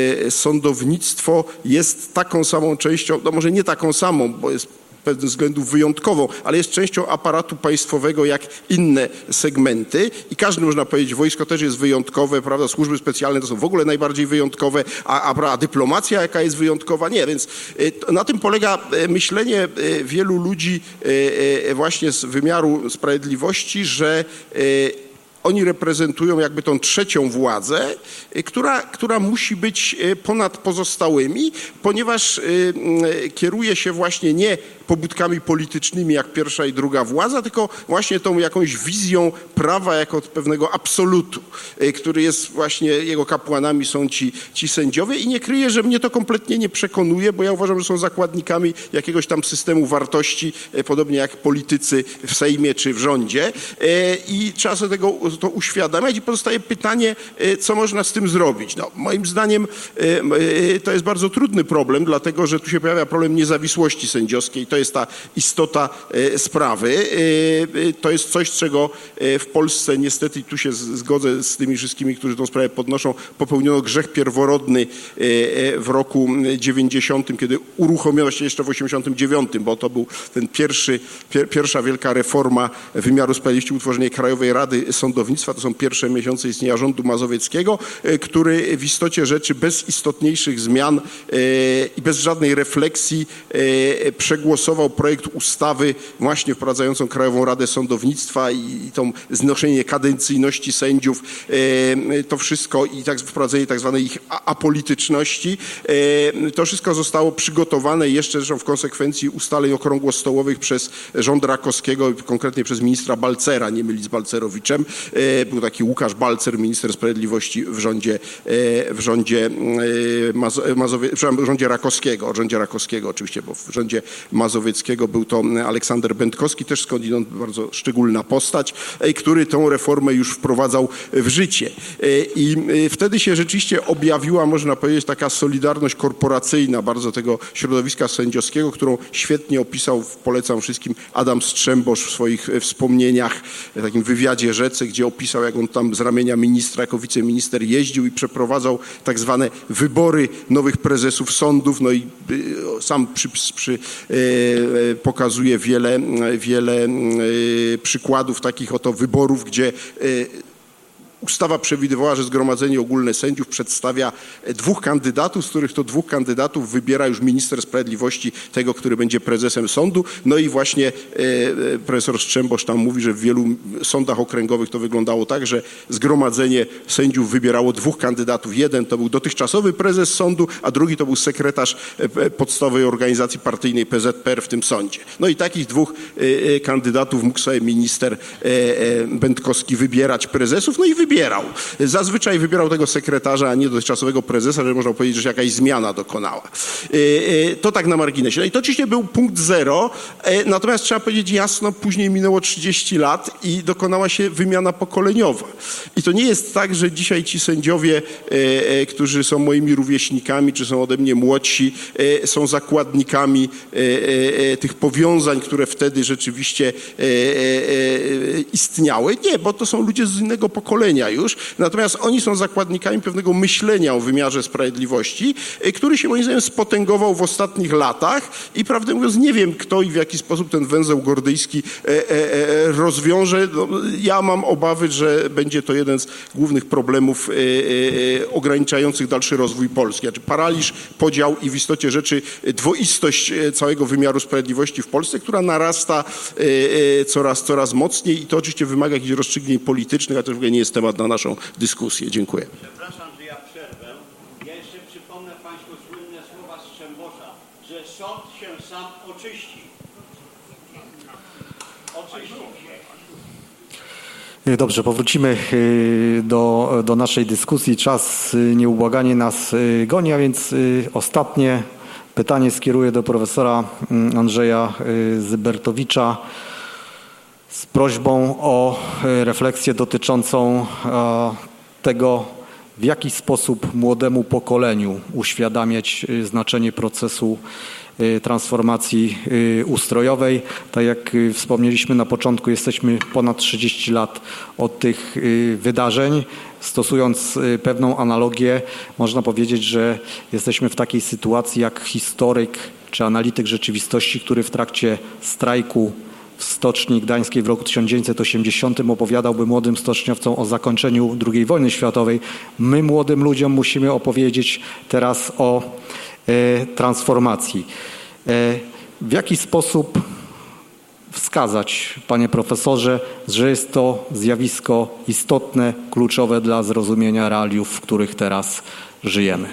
sądownictwo jest taką samą częścią, no może nie taką samą, bo jest pewnych względów wyjątkową, ale jest częścią aparatu państwowego jak inne segmenty i każdy, można powiedzieć, wojsko też jest wyjątkowe, prawda, służby specjalne to są w ogóle najbardziej wyjątkowe, a, a, a dyplomacja jaka jest wyjątkowa, nie, więc na tym polega myślenie wielu ludzi właśnie z wymiaru sprawiedliwości, że oni reprezentują jakby tą trzecią władzę, która, która musi być ponad pozostałymi, ponieważ kieruje się właśnie nie pobudkami politycznymi jak pierwsza i druga władza, tylko właśnie tą jakąś wizją prawa jako pewnego absolutu, który jest właśnie, jego kapłanami są ci, ci sędziowie i nie kryję, że mnie to kompletnie nie przekonuje, bo ja uważam, że są zakładnikami jakiegoś tam systemu wartości, podobnie jak politycy w Sejmie czy w rządzie i trzeba sobie tego to uświadamiać i pozostaje pytanie, co można z tym zrobić. No, moim zdaniem to jest bardzo trudny problem, dlatego że tu się pojawia problem niezawisłości sędziowskiej. To jest ta istota sprawy. To jest coś, czego w Polsce niestety, tu się zgodzę z tymi wszystkimi, którzy tą sprawę podnoszą, popełniono grzech pierworodny w roku dziewięćdziesiątym, kiedy uruchomiono się jeszcze w osiemdziesiątym dziewiątym, bo to był ten pierwszy, pier, pierwsza wielka reforma wymiaru sprawiedliwości, utworzenie Krajowej Rady Sądownictwa. To są pierwsze miesiące istnienia rządu mazowieckiego, który w istocie rzeczy bez istotniejszych zmian i bez żadnej refleksji przegłosował projekt ustawy właśnie wprowadzającą Krajową Radę Sądownictwa i, i tą znoszenie kadencyjności sędziów, e, to wszystko i tak, wprowadzenie tak zwanej ich apolityczności. E, to wszystko zostało przygotowane jeszcze zresztą w konsekwencji ustaleń okrągłostołowych przez rząd Rakowskiego, konkretnie przez ministra Balcera, nie mylić z Balcerowiczem. E, był taki Łukasz Balcer, minister sprawiedliwości w rządzie, e, w rządzie, e, Mazo, Mazowie, w rządzie Rakowskiego, w rządzie Rakowskiego oczywiście, bo w rządzie Mazowieckiego był to Aleksander Będkowski, też skądinąd bardzo szczególna postać, który tę reformę już wprowadzał w życie. I wtedy się rzeczywiście objawiła, można powiedzieć, taka solidarność korporacyjna bardzo tego środowiska sędziowskiego, którą świetnie opisał, polecam wszystkim, Adam Strzembosz w swoich wspomnieniach, w takim wywiadzie Rzece, gdzie opisał, jak on tam z ramienia ministra, jako wiceminister jeździł i przeprowadzał tak zwane wybory nowych prezesów sądów, no i sam przy, przy pokazuje wiele, wiele przykładów takich oto wyborów, gdzie ustawa przewidywała, że Zgromadzenie Ogólne Sędziów przedstawia dwóch kandydatów, z których to dwóch kandydatów wybiera już minister sprawiedliwości, tego, który będzie prezesem sądu. No i właśnie e, profesor Strzembosz tam mówi, że w wielu sądach okręgowych to wyglądało tak, że Zgromadzenie Sędziów wybierało dwóch kandydatów. Jeden to był dotychczasowy prezes sądu, a drugi to był sekretarz podstawowej organizacji partyjnej P Z P R w tym sądzie. No i takich dwóch e, kandydatów mógł sobie minister e, e, Będkowski wybierać prezesów, no i wybierał. Wybierał. Zazwyczaj wybierał tego sekretarza, a nie dotychczasowego prezesa, że można powiedzieć, że się jakaś zmiana dokonała. To tak na marginesie. No i to oczywiście był punkt zero, natomiast trzeba powiedzieć jasno, później minęło trzydzieści lat i dokonała się wymiana pokoleniowa. I to nie jest tak, że dzisiaj ci sędziowie, którzy są moimi rówieśnikami, czy są ode mnie młodsi, są zakładnikami tych powiązań, które wtedy rzeczywiście istniały. Nie, bo to są ludzie z innego pokolenia. istnienia już, natomiast oni są zakładnikami pewnego myślenia o wymiarze sprawiedliwości, który się moim zdaniem spotęgował w ostatnich latach i prawdę mówiąc nie wiem kto i w jaki sposób ten węzeł gordyjski rozwiąże. No, ja mam obawy, że będzie to jeden z głównych problemów ograniczających dalszy rozwój Polski. Znaczy paraliż, podział i w istocie rzeczy dwoistość całego wymiaru sprawiedliwości w Polsce, która narasta coraz, coraz mocniej i to oczywiście wymaga jakichś rozstrzygnięć politycznych, a to w ogóle nie jest temat na naszą dyskusję. Dziękuję. Przepraszam, że ja przerwę. Ja jeszcze przypomnę Państwu słynne słowa Strzembosza, że sąd się sam oczyści. Oczyści się. Dobrze, powrócimy do, do naszej dyskusji. Czas nieubłaganie nas goni, a więc ostatnie pytanie skieruję do profesora Andrzeja Zybertowicza z prośbą o refleksję dotyczącą tego, w jaki sposób młodemu pokoleniu uświadamiać znaczenie procesu transformacji ustrojowej. Tak jak wspomnieliśmy na początku, jesteśmy ponad trzydzieści lat od tych wydarzeń. Stosując pewną analogię, można powiedzieć, że jesteśmy w takiej sytuacji jak historyk czy analityk rzeczywistości, który w trakcie strajku w Stoczni Gdańskiej w roku tysiąc dziewięćset osiemdziesiątym opowiadałby młodym stoczniowcom o zakończeniu drugiej wojny światowej. My młodym ludziom musimy opowiedzieć teraz o e, transformacji. E, w jaki sposób wskazać, panie profesorze, że jest to zjawisko istotne, kluczowe dla zrozumienia realiów, w których teraz żyjemy?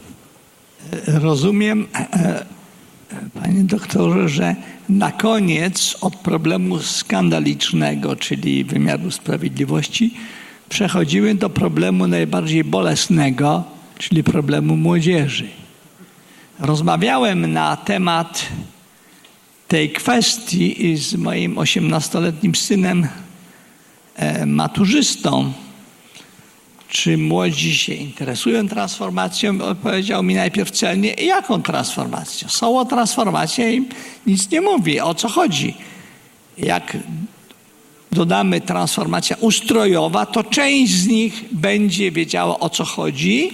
Rozumiem, panie doktorze, że na koniec od problemu skandalicznego, czyli wymiaru sprawiedliwości, przechodzimy do problemu najbardziej bolesnego, czyli problemu młodzieży. Rozmawiałem na temat tej kwestii z moim osiemnastoletnim synem maturzystą. Czy młodzi się interesują transformacją? Odpowiedział mi najpierw celnie, jaką transformacją? Słowo transformacja im nic nie mówi. O co chodzi? Jak dodamy transformacja ustrojowa, to część z nich będzie wiedziała, o co chodzi,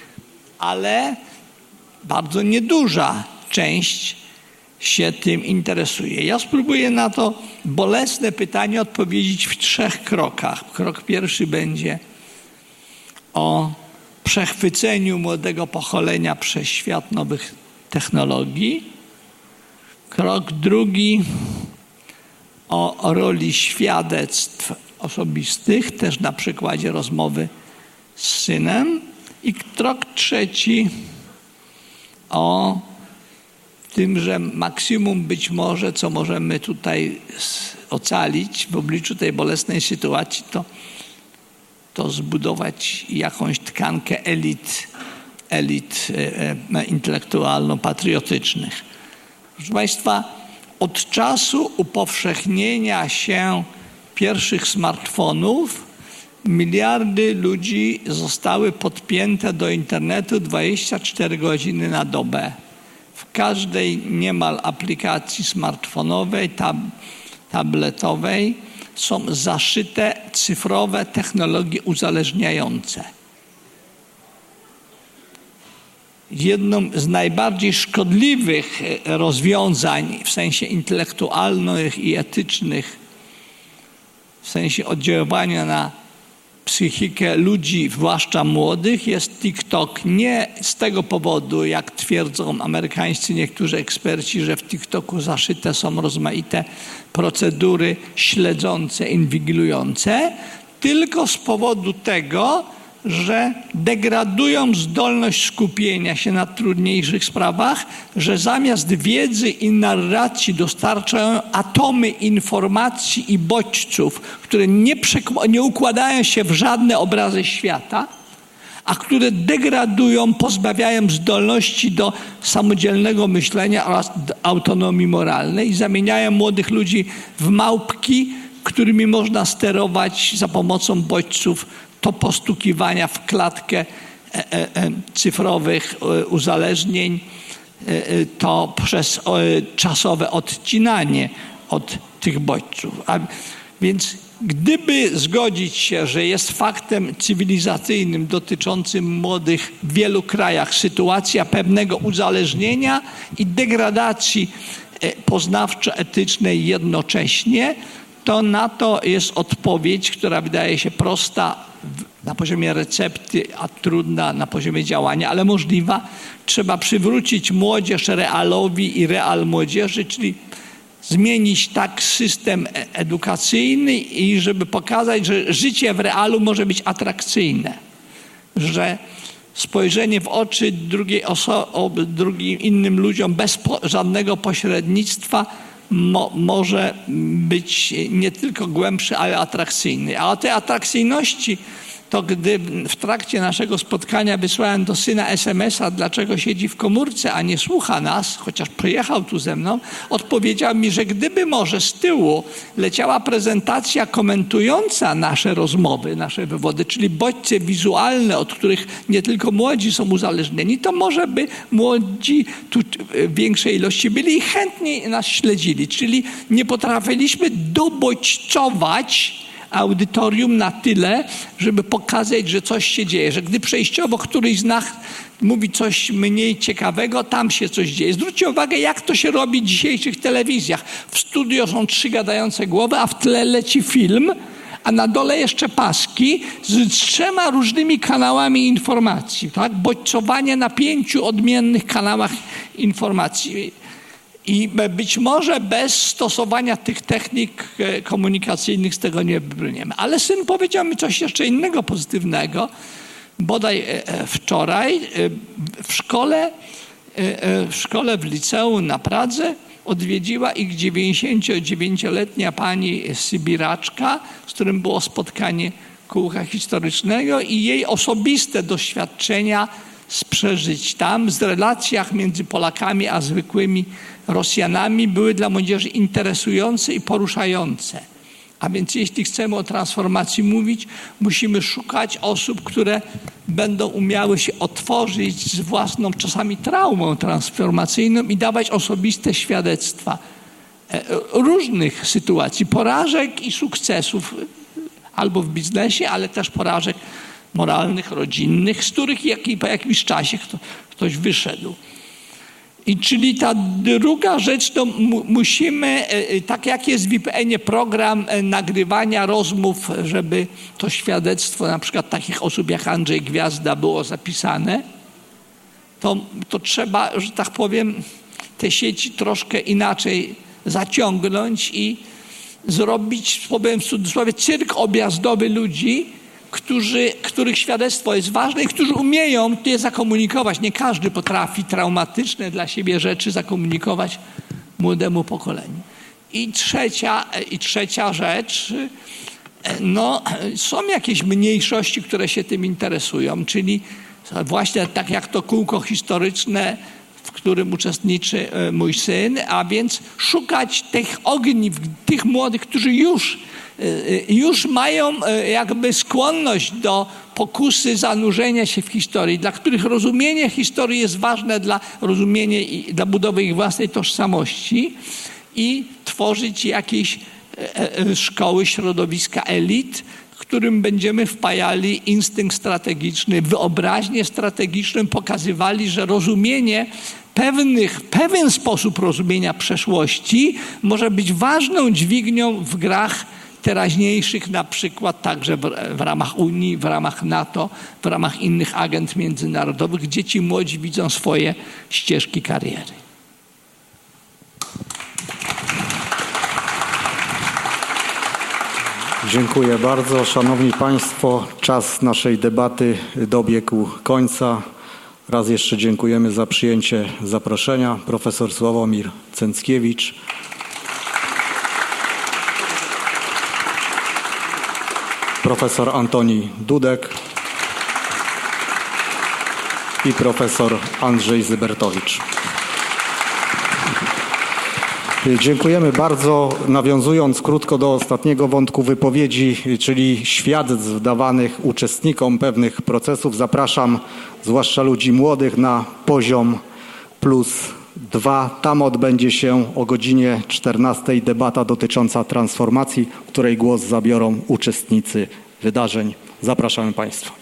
ale bardzo nieduża część się tym interesuje. Ja spróbuję na to bolesne pytanie odpowiedzieć w trzech krokach. Krok pierwszy będzie o przechwyceniu młodego pokolenia przez świat nowych technologii. Krok drugi o roli świadectw osobistych, też na przykładzie rozmowy z synem. I krok trzeci o tym, że maksimum być może, co możemy tutaj ocalić w obliczu tej bolesnej sytuacji, to to zbudować jakąś tkankę elit, elit e, intelektualno-patriotycznych. Proszę Państwa, od czasu upowszechnienia się pierwszych smartfonów miliardy ludzi zostały podpięte do internetu dwadzieścia cztery godziny na dobę. W każdej niemal aplikacji smartfonowej, tab, tabletowej są zaszyte cyfrowe technologie uzależniające. Jedną z najbardziej szkodliwych rozwiązań w sensie intelektualnych i etycznych, w sensie oddziaływania na psychikę ludzi, zwłaszcza młodych, jest TikTok. Nie z tego powodu, jak twierdzą amerykańscy niektórzy eksperci, że w TikToku zaszyte są rozmaite procedury śledzące, inwigilujące, tylko z powodu tego, że degradują zdolność skupienia się na trudniejszych sprawach, że zamiast wiedzy i narracji dostarczają atomy informacji i bodźców, które nie, nie układają się w żadne obrazy świata, a które degradują, pozbawiają zdolności do samodzielnego myślenia oraz autonomii moralnej i zamieniają młodych ludzi w małpki, którymi można sterować za pomocą bodźców, to postukiwania w klatkę e, e, cyfrowych e, uzależnień, e, to przez e, czasowe odcinanie od tych bodźców. A więc gdyby zgodzić się, że jest faktem cywilizacyjnym dotyczącym młodych w wielu krajach sytuacja pewnego uzależnienia i degradacji poznawczo-etycznej jednocześnie, to na to jest odpowiedź, która wydaje się prosta na poziomie recepty, a trudna na poziomie działania, ale możliwa. Trzeba przywrócić młodzież realowi i real młodzieży, czyli zmienić tak system edukacyjny i żeby pokazać, że życie w realu może być atrakcyjne, że spojrzenie w oczy drugiej osoby, drugim innym ludziom bez po, żadnego pośrednictwa mo, może być nie tylko głębszy, ale atrakcyjny. A o tej atrakcyjności to gdy w trakcie naszego spotkania wysłałem do syna es em es a, dlaczego siedzi w komórce, a nie słucha nas, chociaż przyjechał tu ze mną, odpowiedział mi, że gdyby może z tyłu leciała prezentacja komentująca nasze rozmowy, nasze wywody, czyli bodźce wizualne, od których nie tylko młodzi są uzależnieni, to może by młodzi tu w większej ilości byli i chętniej nas śledzili. Czyli nie potrafiliśmy dobodźcować audytorium na tyle, żeby pokazać, że coś się dzieje, że gdy przejściowo któryś z nas mówi coś mniej ciekawego, tam się coś dzieje. Zwróćcie uwagę, jak to się robi w dzisiejszych telewizjach. W studio są trzy gadające głowy, a w tle leci film, a na dole jeszcze paski z trzema różnymi kanałami informacji. Tak? Bodźcowanie na pięciu odmiennych kanałach informacji. I być może bez stosowania tych technik komunikacyjnych z tego nie wybrniemy. Ale syn powiedział mi coś jeszcze innego pozytywnego. Bodaj wczoraj w szkole, w szkole w liceum na Pradze odwiedziła ich dziewięćdziesięciodziewięcioletnia pani sybiraczka, z którym było spotkanie kółka historycznego i jej osobiste doświadczenia z przeżyć tam, z relacjach między Polakami a zwykłymi Rosjanami były dla młodzieży interesujące i poruszające. A więc jeśli chcemy o transformacji mówić, musimy szukać osób, które będą umiały się otworzyć z własną czasami traumą transformacyjną i dawać osobiste świadectwa różnych sytuacji, porażek i sukcesów, albo w biznesie, ale też porażek moralnych, rodzinnych, z których po jakimś czasie ktoś wyszedł. I czyli ta druga rzecz, to musimy, tak jak jest w I P N ie program nagrywania rozmów, żeby to świadectwo na przykład takich osób jak Andrzej Gwiazda było zapisane, to, to trzeba, że tak powiem, te sieci troszkę inaczej zaciągnąć i zrobić, powiem w cudzysłowie, cyrk objazdowy ludzi, Którzy, których świadectwo jest ważne i którzy umieją je zakomunikować. Nie każdy potrafi traumatyczne dla siebie rzeczy zakomunikować młodemu pokoleniu. I trzecia, i trzecia rzecz, no, są jakieś mniejszości, które się tym interesują, czyli właśnie tak jak to kółko historyczne, w którym uczestniczy mój syn, a więc szukać tych ogniw, tych młodych, którzy już już mają jakby skłonność do pokusy zanurzenia się w historii, dla których rozumienie historii jest ważne dla rozumienia i dla budowy ich własnej tożsamości i tworzyć jakieś szkoły, środowiska elit, którym będziemy wpajali instynkt strategiczny, wyobraźnię strategiczną, pokazywali, że rozumienie pewnych, pewien sposób rozumienia przeszłości może być ważną dźwignią w grach teraźniejszych, na przykład także w, w ramach Unii, w ramach NATO, w ramach innych agent międzynarodowych, gdzie ci młodzi widzą swoje ścieżki kariery. Dziękuję bardzo. Szanowni Państwo, czas naszej debaty dobiegł końca. Raz jeszcze dziękujemy za przyjęcie zaproszenia. Profesor Sławomir Cęckiewicz. Profesor Antoni Dudek i profesor Andrzej Zybertowicz. Dziękujemy bardzo. Nawiązując krótko do ostatniego wątku wypowiedzi, czyli świadectw dawanych uczestnikom pewnych procesów, zapraszam zwłaszcza ludzi młodych na poziom plus dwa. Tam odbędzie się o godzinie czternastej debata dotycząca transformacji, w której głos zabiorą uczestnicy wydarzeń. Zapraszamy Państwa.